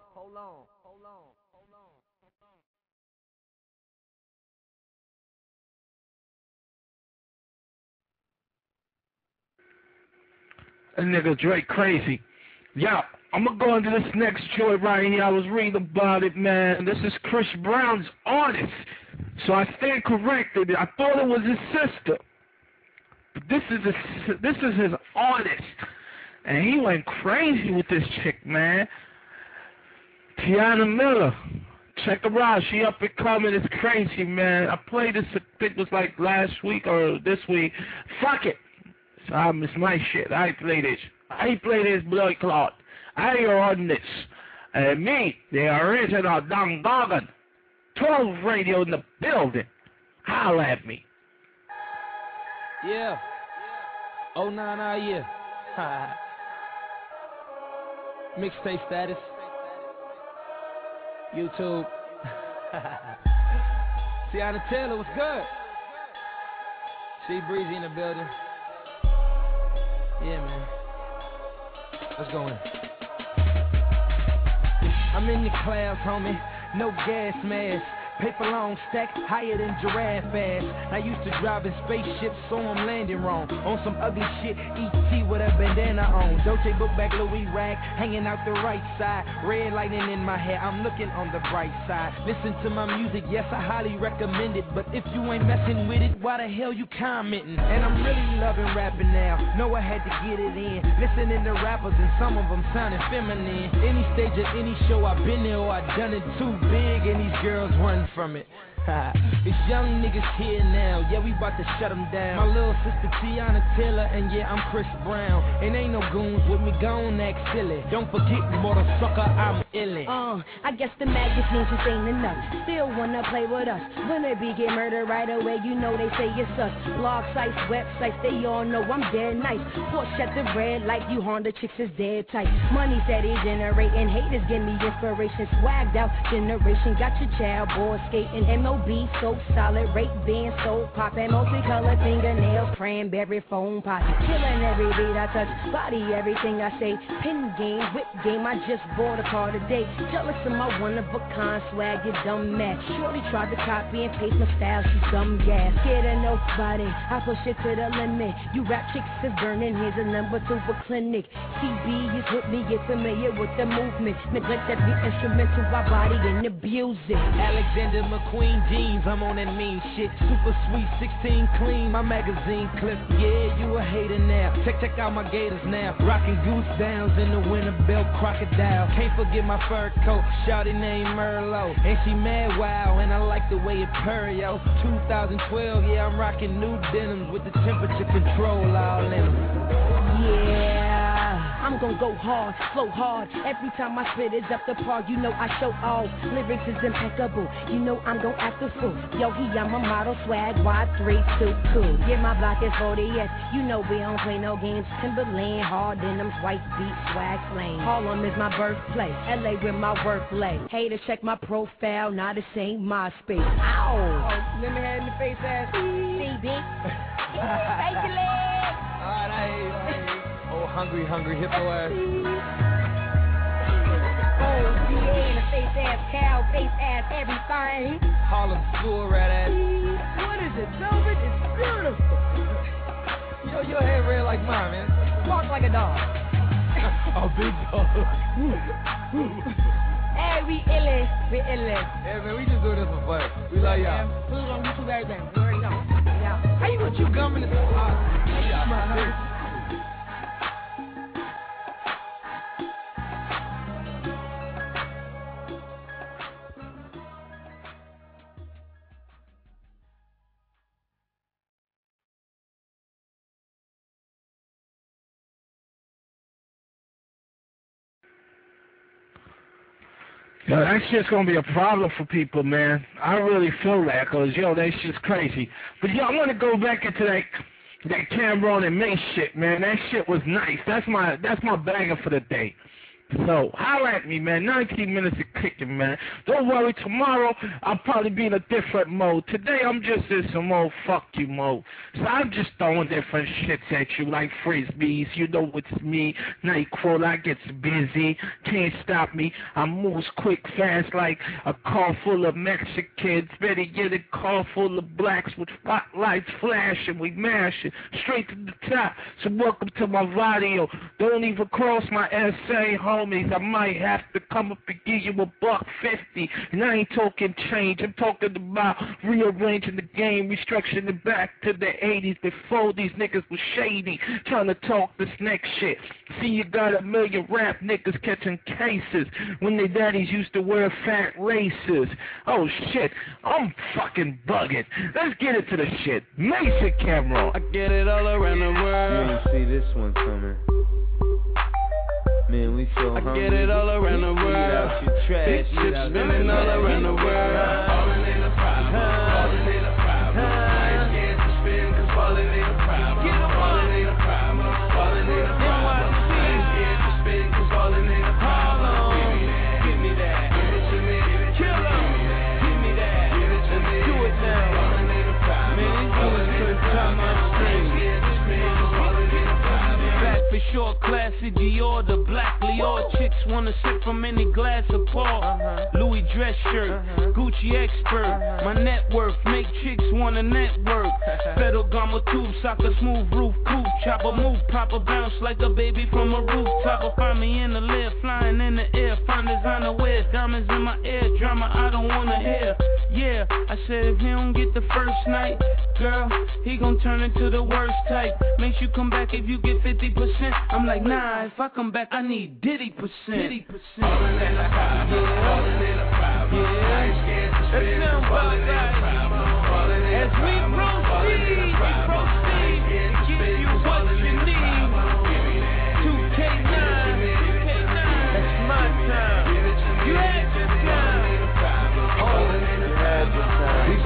That nigga Drake crazy. Yo, I'm gonna go into this next joint right here. I was reading about it, man. This is Chris Brown's artist. So I stand corrected. I thought it was his sister. But this is his artist. And he went crazy with this chick, man. Tiana Miller. Check her out. She up and coming. It's crazy, man. I played this, I think it was like last week or this week. Fuck it. So it's my shit. I play this blood clot. I on this. And me, the original Don Goggin. 12 Radio in the building. Holla at me. Yeah. Oh, nah, yeah. Mixtape status. YouTube. Tiana Taylor, what's good? She Breezy in the building. Yeah, man. Let's go in. I'm in the clouds, homie. No gas mask. Paper long stack higher than giraffe ass. I used to drive in spaceships, so I'm landing wrong. On some ugly shit, E.T. with a bandana on. Dolce book back Louis rag, hanging out the right side. Red lighting in my hair, I'm looking on the bright side. Listen to my music, yes, I highly recommend it. But if you ain't messing with it, why the hell you commenting? And I'm really loving rapping now, know I had to get it in. Listening to rappers and some of them sounding feminine. Any stage or any show, I've been there or I done it too big. And these girls run from it. It's young niggas here now, yeah, we bout to shut them down. My little sister Tiana Taylor, and yeah, I'm Chris Brown. And ain't no goons with me, gon' act silly. Don't forget, motherfucker, I'm illin'. I guess the magazines just ain't enough. Still wanna play with us. When they be get murdered right away, you know they say it's us. Blog sites, websites, they all know I'm dead nice. Porsche at the red light, you Honda chicks is dead tight. Money steady generating, haters give me inspiration. Swagged out generation, got your child boy skating. MLB so solid, rate being so poppin'. Multicolored fingernails, cranberry phone pocket. Killing every beat I touch, body everything I say. Pin game, whip game, I just bought a car today. Jealous of my one-of-a-kind swag, you dumb mad. Shorty tried to copy and paste my style, she dumb gas. Scared of nobody, I push it to the limit. You rap chicks is burning, here's a number 2 for clinic. CB is with me, get familiar with the movement. Neglect every instrumental, I body and abuse it. Alexander McQueen jeans, I'm on that mean shit. Super sweet, 16 clean, my magazine clip. Yeah, you a hater now. Check out my gators now. Rocking goose downs in the winter belt crocodile. Can't forget my fur coat, shawty named Merlot. And she mad wow, and I like the way it purr, yo. 2012, yeah, I'm rocking new denims with the temperature control all in them. Yeah, I'm gonna go hard, flow hard. Every time I spit is up the par, you know I show off. Lyrics is impeccable, you know I'm gon' act a fool. Yo, I'm a model, swag, Y3, too cool. Yeah, my block is 40S, you know we don't play no games. Timberland, hard denims, white beat, swag flame. Harlem is my birthplace, LA where my work lay. Haters check my profile, not the same MySpace. Ow! Oh, let me have in the face ass. CB. Thank you, leg. Oh, hungry hippo ass. Oh, DA in the face ass, cow, face ass, everything. Harlem school rat ass. What is it, Velvet? It's beautiful. Yo, your hair red like mine, man. Walk like a dog. A big dog. Hey, we illin'. Yeah, man, we just do this for fun. We love y'all. Put it on YouTube, everything. We already know. Yeah. How you gonna chew gum in this? Yeah. Yo, that shit's gonna be a problem for people, man. I really feel that, cause yo, that shit's crazy. But yo, I wanna go back into that Cameron and Mace shit, man. That shit was nice. That's my banger for the day. So, holla at me, man. 19 minutes of kicking, man. Don't worry, tomorrow I'll probably be in a different mode. Today I'm just in some old fuck you mode. So I'm just throwing different shits at you like frisbees. You know it's me, Nightcrawler. I gets busy, can't stop me. I moves quick, fast like a car full of Mexicans. Better get a car full of blacks with spotlights flashing. We mashing straight to the top. So welcome to my video. Don't even cross my SA, homies. I might have to come up and give you $150. And I ain't talking change. I'm talking about rearranging the game, restructuring it back to the 80s before these niggas was shady, trying to talk this next shit. See, you got a million rap niggas catching cases when their daddies used to wear fat laces. Oh shit, I'm fucking bugging. Let's get into the shit. Mason Cameron. I get it all around the world. You ain't see this one coming. Man, we so hungry. I get it all around the world. Out your trash. Big shit spinning all around the world. Falling in a problem. Falling in a problem. I ain't scared to spin, cause falling in a problem. Falling in a problem. Falling in a problem. I ain't scared to spin, cause falling in a problem. Give me that. Give it to me. Kill them. Give me that. Give it to me. Do it now. Falling in a problem. Man, these dudes couldn't time my stream. For sure, classy Dior, the black Lior. Chicks wanna sip from any glass of Paul. Louis dress shirt, Gucci expert. My net worth make chicks wanna network. Pedal gamma tube, soccer smooth roof, coupe. Chopper move, proper bounce like a baby from a rooftop. Find me in the lift, flying in the air. Find designer wear, diamonds in my ear. Drama I don't wanna hear. Yeah, I said if he don't get the first night, girl, he gon' turn into the worst type. Make you come back if you get 50%. I'm like, nah, if I come back, I need Diddy %. Falling in a problem, falling in a problem. As we proceed to give you what you need. 2K9, that's my time. You had your time. You had your time. We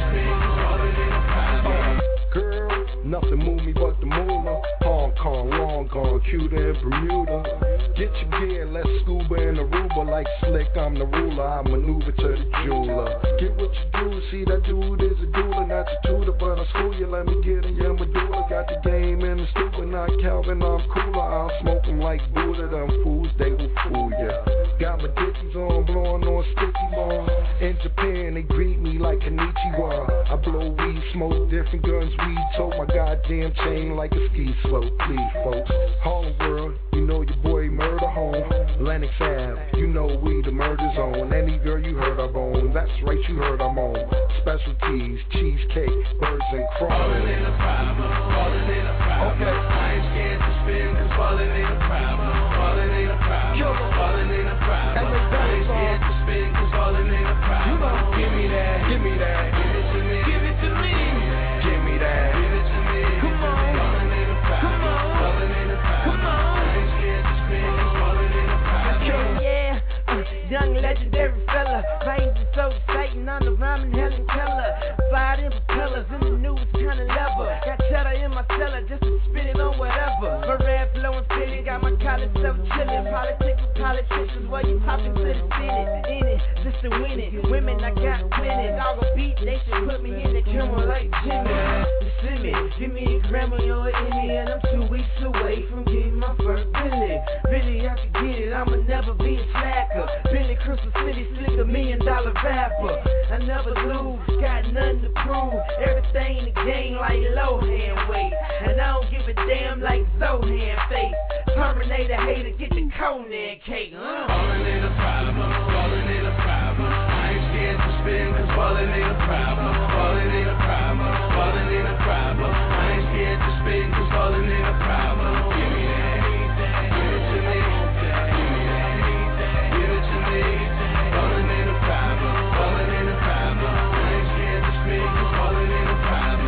back. Girl, nothing move me but the moolah. Hong Kong, long gone, Cuba and Bermuda. Get your gear, let's scuba in Aruba. Like Slick, I'm the ruler, I maneuver to the jeweler. Get what you do, see that dude is a doula. Not your tutor, but I'll school you, let me get in your medulla. Got the game in the stupid, not Calvin, I'm cooler. I'll smoke them like Buddha, them fools, they will fool ya. Got my dickies on, blowing on sticky ball. In Japan, they greet me like Konnichiwa. I blow weed, smoke different guns, weed, tote my goddamn chain like a ski slope. Please, folks, Harlem World, you know your boy Murder Home. Lennox Ave, you know we the murder zone. Any girl you heard I'm on, that's right, you heard I'm on. Specialties, cheesecake, birds and crawling. Falling in a problem, falling in a problem. Okay. I ain't scared to spin, cause falling in a problem, falling in a problem, falling in a problem. I ain't scared to spin, cause falling in a problem. You know, give me that, give me that, give it to me, give it to me, give me that, give it to me. Come on, falling in a problem, come on, falling in a problem. Come on, I ain't scared to spin, cause falling in a problem. Yeah, young legendary fella, veins are so Satan on the rhyming Helen Keller. Fired in propellers in the newest kind of lever. Got cheddar in my cellar just to spin it on whatever. Red flowing Philly, got my college self chillin'. Politics with politicians, while you poppin' to the Senate. In it, just to win it. Women, I got plenty. Dog a beat, they should put me in the camera like Jimmy. Send me, give me a Grammy or an Emmy, and I'm 2 weeks away from getting my first Billy. Really, I can get it, I'ma never be a slacker. Been in Crystal City, Slick, $1 million rapper. I never lose, got nothing to prove. Everything in the game like Lohan weight. And I don't give a damn like Zohan face. Terminator hater, get the Conan cake. Falling in a problem, falling in a problem. I ain't scared to spin, cause falling in a problem, falling in a problem, falling in a problem. I ain't scared to spin, cause falling in a problem. Give me that, give it to me, give me that, give it to me. Falling in a problem, falling in a problem. I ain't scared to spin, cause falling in a problem.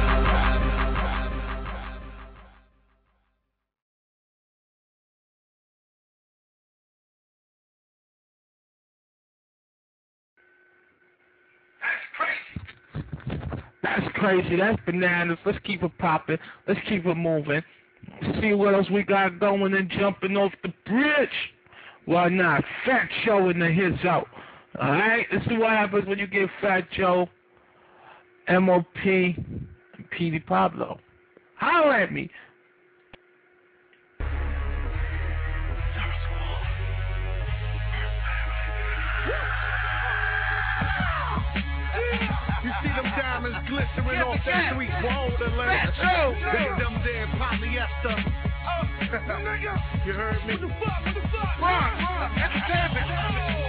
That's crazy. That's bananas. Let's keep it popping. Let's keep it moving. See what else we got going and jumping off the bridge. Why not? Fat Joe in the hits out. Alright? Let's see what happens when you get Fat Joe, M.O.P., and P.D. Pablo. Holler at me. You see them diamonds glistening off that sweet gold and land. They them there polyester. You heard me? What the fuck? Run! That's the dancing.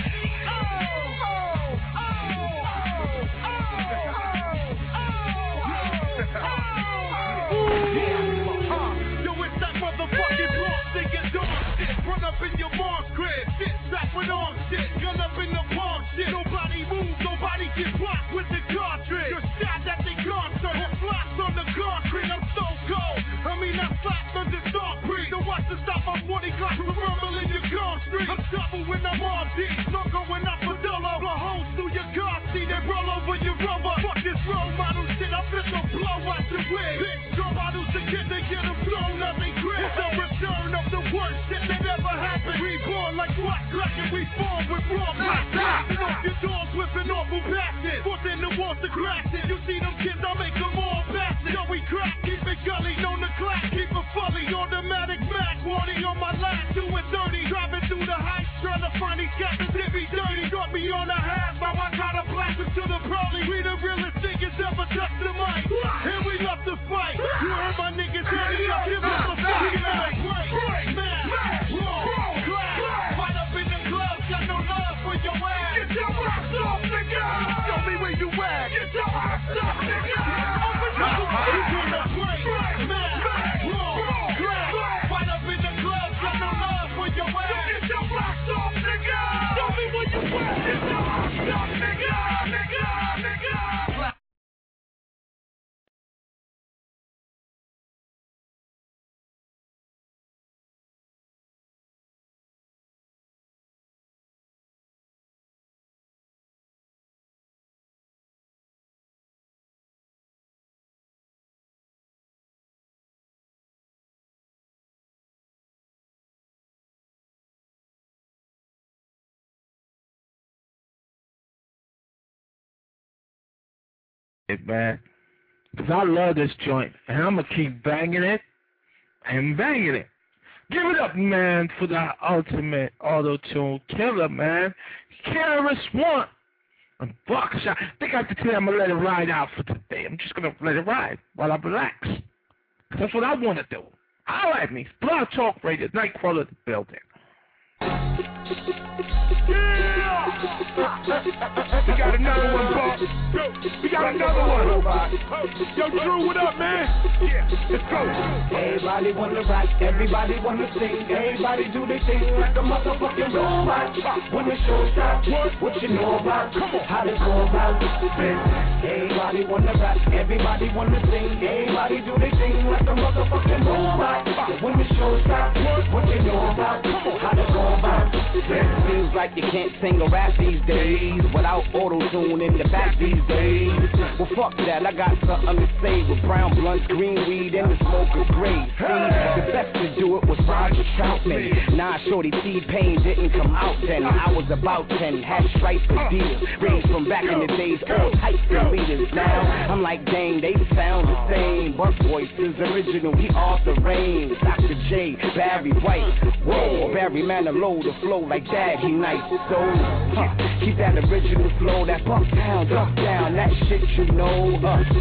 Yo, it's that motherfucking lost nigga dog shit. Run up in your mom's crib, shit strapped with arm shit. Gun up in the palm shit. Nobody moves, nobody gets blocked with the cartridge. You're shot at the concert, or flops on the concrete. I'm so cold. I mean, I slapped on the star breeze. So watch the stop my 40 Glock from rumbling your car street. I'm trouble when I'm on deep. Snuggle when I'm for dolo. Blow holes through your car seat and roll over your rubber. Fuck this role model shit. I'm fit to blow out your wig. Bitch, draw models to get them blown up and grit. It's the return of the worst shit that ever happened. Reborn like what crack and we form with raw blast. Blasting off your doors with an awful bastard. Forcing the walls to crash it. You see them kids, I make them all bastard. Yo, we crack, keep it gully, known the class. Keep it fully, automatic Mac. Warning on my lap, doing 30. Driving through the heights, trying to find these cats that did me dirty. Got me on the half, now I gotta blast it to the probably. We the realest niggas ever touch the mic. And we love to fight. You heard my niggas dirty, I give us a fucking break. Man, roll, clap. Fight up in the club, got no love for your ass. Get your ass off, nigga. Show me where you at. Get your ass off, nigga. Open up, you gonna break. Man, roll, clap. Fight up in the club, got no love for your ass. Get your ass off, nigga. Show me where you at. Get your ass it, man. Because I love this joint, and I'm going to keep banging it and banging it. Give it up, man, for the ultimate auto-tune killer, man. KRS-One. And Buckshot. I think I have to tell you I'm going to let it ride out for today. I'm just going to let it ride while I relax. That's what I want to do. All right, me. Blog Talk Radio, Nightcrawler the building. We got another one, Buck. We got another one. Yo, Drew, what up, man? Yeah, let's go. Everybody wanna rock, everybody wanna sing, everybody do their thing like a motherfucking robot. When the show starts, what you know about? How to go about this? Everybody wanna rock, everybody wanna sing, everybody do their thing like a motherfucking robot. When the show starts, what you know about? How to go about this? Seems like you can't sing or rap these days without auto-tune in the back these days. Well, fuck that, I got something to say with brown blunts, green weed, and the smoker's grade. See, the best to do it was Roger Troutman. Nah, shorty T-Pain didn't come out then. I was about 10, had stripes for deals. Raised from back in the days, all types of leaders. Now, I'm like, dang, they sound the same. But voices original, he off the range. Dr. J, Barry White, whoa, Barry Manilow, the flow like that, he nice. So, keep that original flow, that buck down, dump down, that shit you know.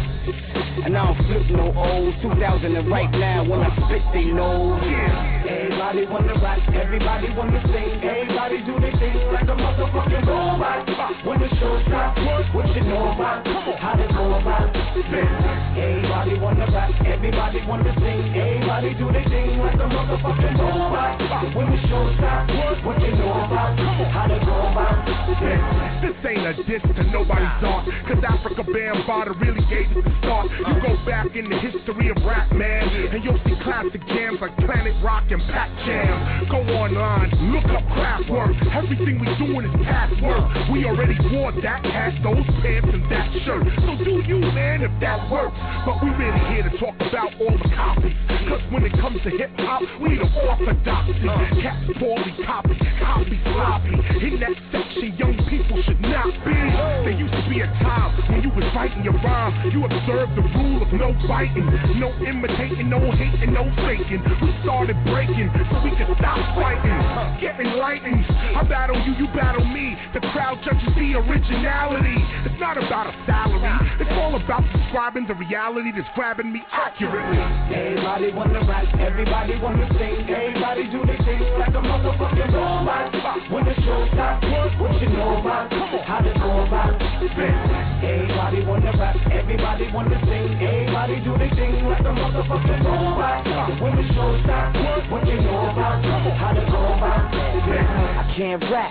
And I don't flip no old 2000 and right now when I spit they know. Everybody wanna rock, everybody wanna sing, everybody do their thing like a motherfucking robot. When the show starts, what you know about? How to go about this? Everybody wanna rock, everybody wanna sing, everybody do their thing like a motherfucking robot. When the show starts, what you know about? How to go about this? This ain't a diss to nobody's art, cause Africa Bambaataa really gave it the start. You go back in the history of rap, man, and you'll see classic jams like Planet Rock and Pac Jam. Go online, look up Kraftwerk. Everything we doing is past work. We already wore that hat, those pants, and that shirt. So do you, man, if that works. But we really here to talk about all the copies, cause when it comes to hip-hop, we the orthodoxy. Cats poorly copy sloppy. In that section, young people should not be. There used to be a time when you was writing your rhyme, you observed the rule of no biting, no imitating, no hating, no faking. We started breaking so we could stop fighting. Get enlightened. I battle you, you battle me. The crowd judges the originality. It's not about a salary. It's all about describing the reality that's grabbing me accurately. Everybody wanna rock, everybody wanna sing, everybody do their thing like a motherfucking robot. When the show starts, what you know about? How to go about this? Everybody wanna rock, everybody wanna sing, everybody do their thing like a motherfucking robot. When the show starts, what you know about? How to go about this? I can't rap,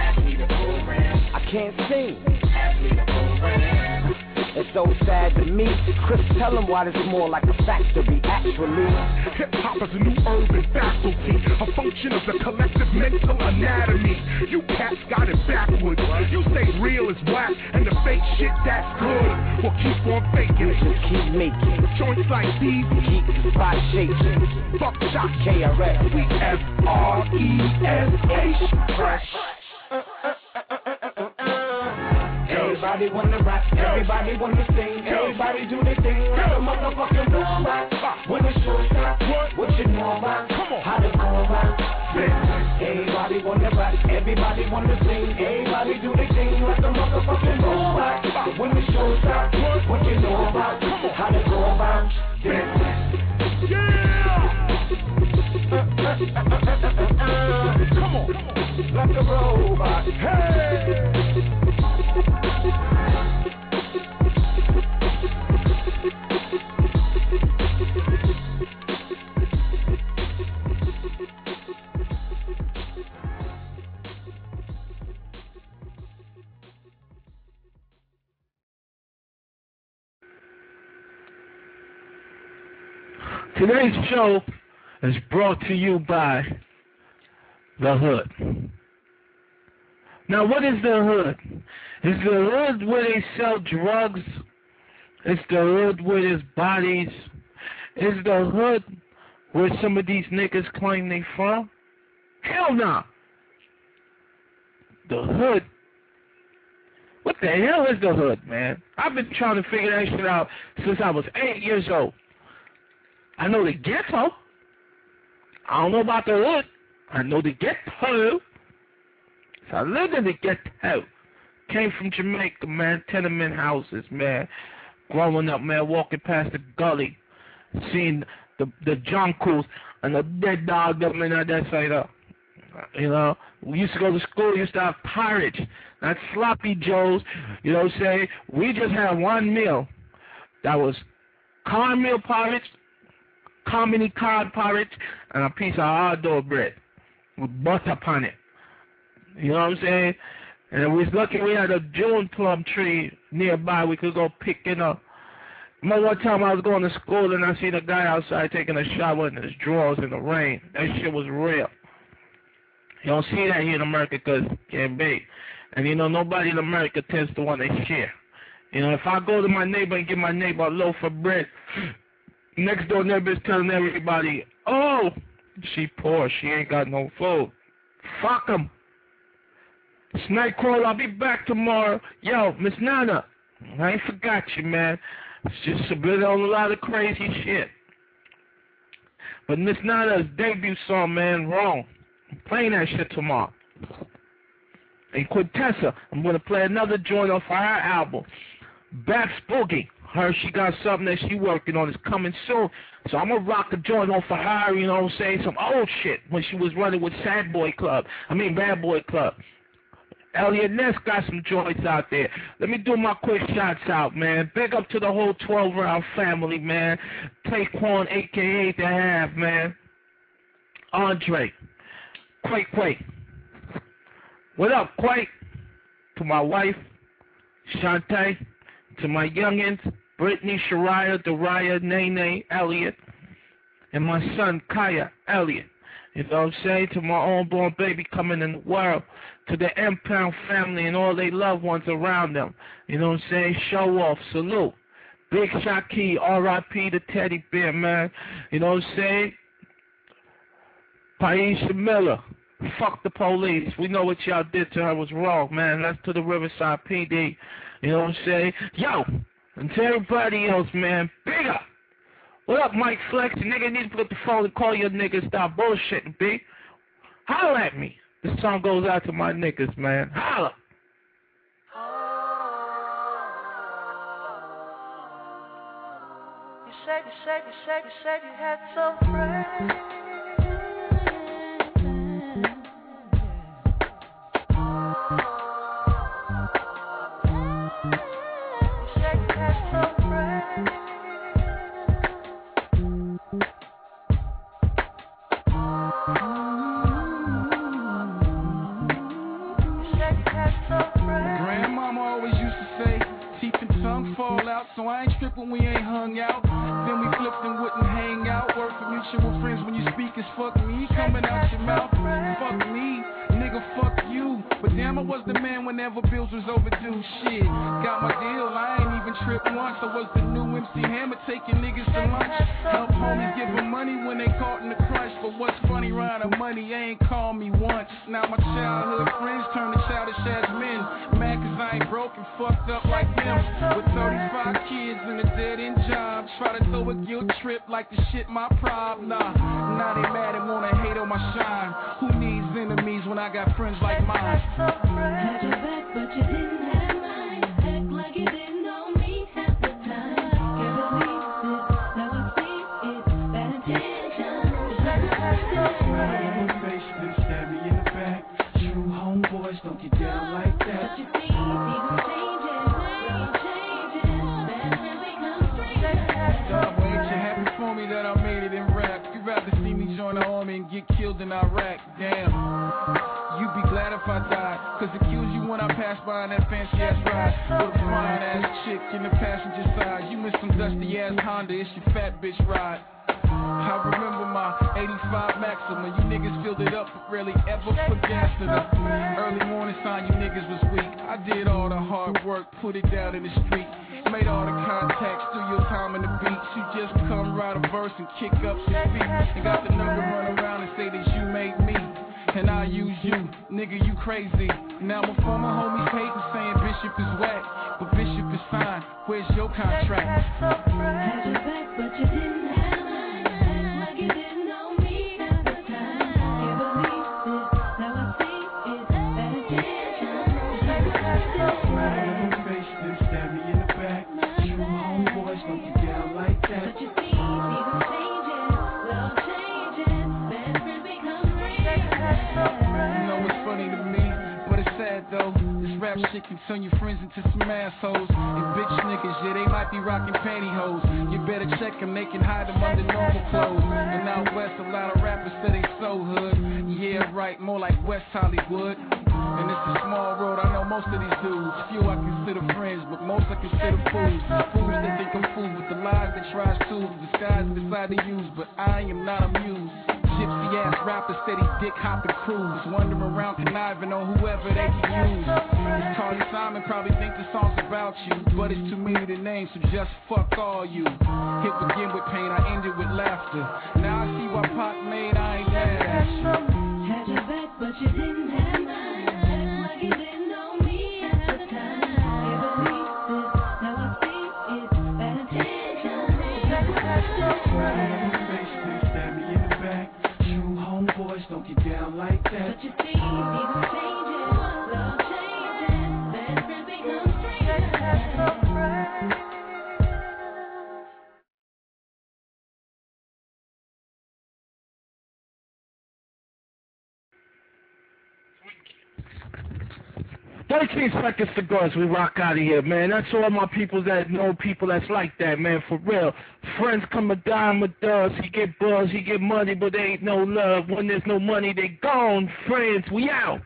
I can't sing. It's so sad to me. Chris, tell them why it's more like a factory, actually. Hip-hop is a new urban faculty, a function of the collective mental anatomy. You cats got it backwards. You say real is whack, and the fake shit that's good. Well, keep on faking it. Just keep making joints like these. Keep the spot shaking. Buckshot, KRS. We F-R-E-S-H. Fresh. Everybody wanna rock, everybody wanna sing, everybody do their thing like a motherfucking robot. When the show starts, what you know about? How to go about this? Everybody wanna rock, everybody wanna sing, everybody do their thing like a motherfucking robot. When the show starts, what you know about? How to go about this? Come on, like a robot. Hey! Today's show is brought to you by The Hood. Now, what is The Hood? Is The Hood where they sell drugs? Is The Hood where there's bodies? Is The Hood where some of these niggas claim they from? Hell no. The Hood. What the hell is the hood, man? I've been trying to figure that shit out since I was 8 years old. I know the ghetto. I don't know about the hood. I know the ghetto. So I lived in the ghetto. Came from Jamaica, man. Tenement houses, man. Growing up, man, walking past the gully, seeing the junkos and the dead dog up in that side up. You know, we used to go to school, used to have pirates, not sloppy joes, you know what I'm saying? We just had one meal. That was cornmeal porridge, comedy cod porridge, and a piece of hard dough bread with butter upon it. You know what I'm saying? And we was lucky we had a June plum tree nearby we could go pick it up. Remember one time I was going to school and I seen a guy outside taking a shower in his drawers in the rain. That shit was real. You don't see that here in America because it can't be. And you know, nobody in America tends to want to share. You know, if I go to my neighbor and give my neighbor a loaf of bread, next door neighbor's telling everybody, oh, she poor, she ain't got no food. Fuck them. Snakecrawler, I'll be back tomorrow. Yo, Miss Nana, I ain't forgot you, man. It's just a bit on a lot of crazy shit. But Miss Nana's debut song, man, Wrong. I'm playing that shit tomorrow. And Quintessa, I'm going to play another joint off her album, Babs Boogie. Her, she got something that she working on. It's coming soon. So I'm going to rock a joint off of her, you know what I'm saying, some old shit when she was running with Bad Boy Club. Elliot Ness got some joints out there. Let me do my quick shots out, man. Big up to the whole 12-round family, man. Taquan, a.k.a. The Have, man. Andre. Quake. What up, Quake? To my wife, Shantae. To my youngins, Brittany, Shariah, Dariah, Nene, Elliot. And my son, Kaya, Elliot. You know what I'm saying? To my unborn baby coming in the world. To the M-Pound family and all they loved ones around them. You know what I'm saying? Show off. Salute. Big Shaki, R.I.P. the teddy bear, man. You know what I'm saying? Paisha Miller. Fuck the police. We know what y'all did to her was wrong, man. That's to the Riverside PD. You know what I'm saying? Yo, and to everybody else, man, big up. What up, Mike Flex? The nigga need to put up the phone and call your niggas. Stop bullshitting, B. Holla at me. This song goes out to my niggas, man. Holla. You said you had some friends. So I ain't trippin' we ain't hung out. Then we flipped and wouldn't hang out. Work for mutual friends when you speak is fuck me. Coming out your mouth, fuck me. Nigga, fuck you. But damn, I was the man whenever bills was overdue. Shit, got my deal, I ain't even tripped once. I was the new MC Hammer taking niggas to lunch. Help homies give them money when they caught in the crunch. But what's funny, round of money, ain't called me once. Now my childhood friends turn to childish ass men. Mad cause I ain't broke and fucked up like them. With 35 kids and a dead-end job. Try to throw a guilt trip like the shit my problem. Nah, now they mad and wanna hate on my shine. Who needs enemies when I got friends like mine? Had your back, but you didn't have mine. Act like you didn't know me half the time. Can't believe it, never see it. Bad intentions. Face then stab me in the back. True homeboys don't get down like that. But you see, people changing. Bad men become strangers. Dog, ain't you happy for me that I made it in rap? You'd rather see me join the army and get killed in Iraq. Damn. You be glad if I die, cause accuse you when I pass by in that fancy ass ride. With a fine ass chick in the passenger side. You miss some dusty ass Honda, it's your fat bitch ride. I remember my 85 Maxima. You niggas filled it up, but rarely ever for gangster. Early morning sign, you niggas was weak. I did all the hard work, put it down in the street. Made all the contacts through your time in the beats. You just come write a verse and kick up your feet. And got the number run around and say that you made me. and I use you. Nigga, you crazy. Now my former homies hating, saying Bishop is whack, but Bishop is fine. Where's your contract? Had your back, but you didn't have mine. Act like you didn't know me at the time. Can't believe it. Now I see it. Bad intentions. Face this, stab me in the back. True homeboys don't get down like that. But you see, seasons changing, love changing, bad friends become friends. You know what's funny to me, but it's sad though. This rap shit can turn your friends into some assholes. And bitch niggas, yeah, they might be rocking pantyhose. You better check them, they can hide them under normal clothes. And out west, a lot of rappers say they so hood. Yeah, right, more like West Hollywood. And it's a small road, I know most of these dudes. Few I consider friends, but most I consider fools. Fools that think I'm fooled with the lies they try to disguise and decide to use. But I am not amused. Gypsy ass rappers, steady dick hopping crews, wandering around conniving on whoever they can use. This Carly Simon probably think the song's about you, but it's too many to name, so just fuck all you. Hit begin with pain, I ended with laughter. Now I see what Pop made, I ain't mad at you. Had your back, but you didn't have mine. Act like you didn't know me at the time. Can't believe it. Now I see it. Bad intentions. Face this, stab me in the back. True homeboys don't get down like that. But you see, seasons changing, love changing, bad friends become friends. $13 seconds to go as we rock out of here, man. That's all my people that know people that's like that, man, for real. Friends come a dime with us. He get buzz, he get money, but there ain't no love. When there's no money, they gone. Friends, we out.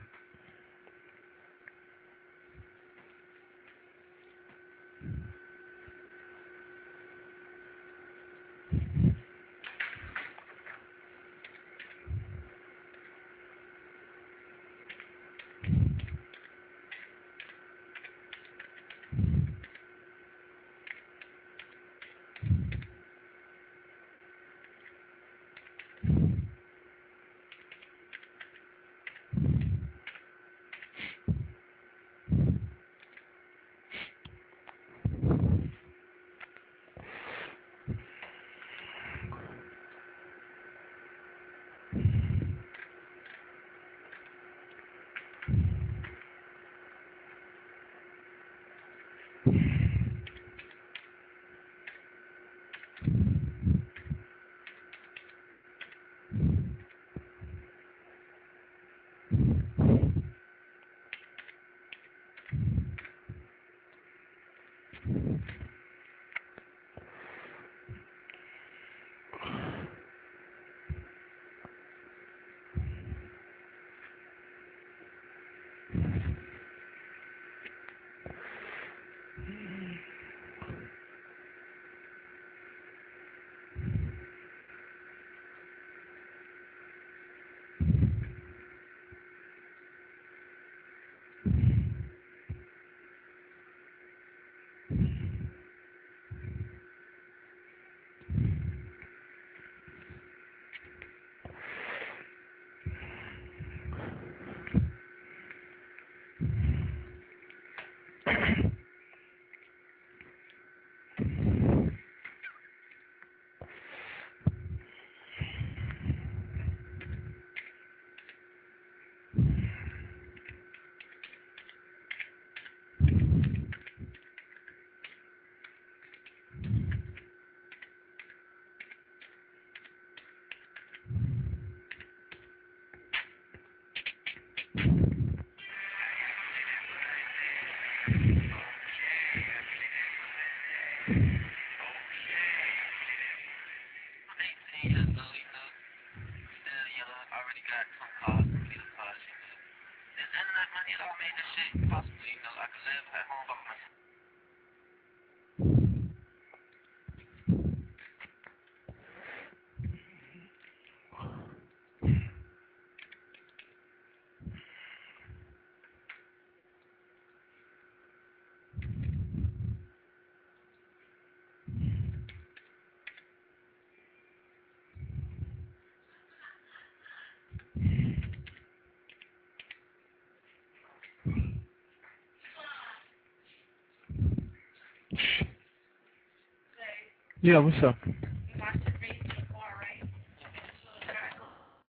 Yeah, what's up?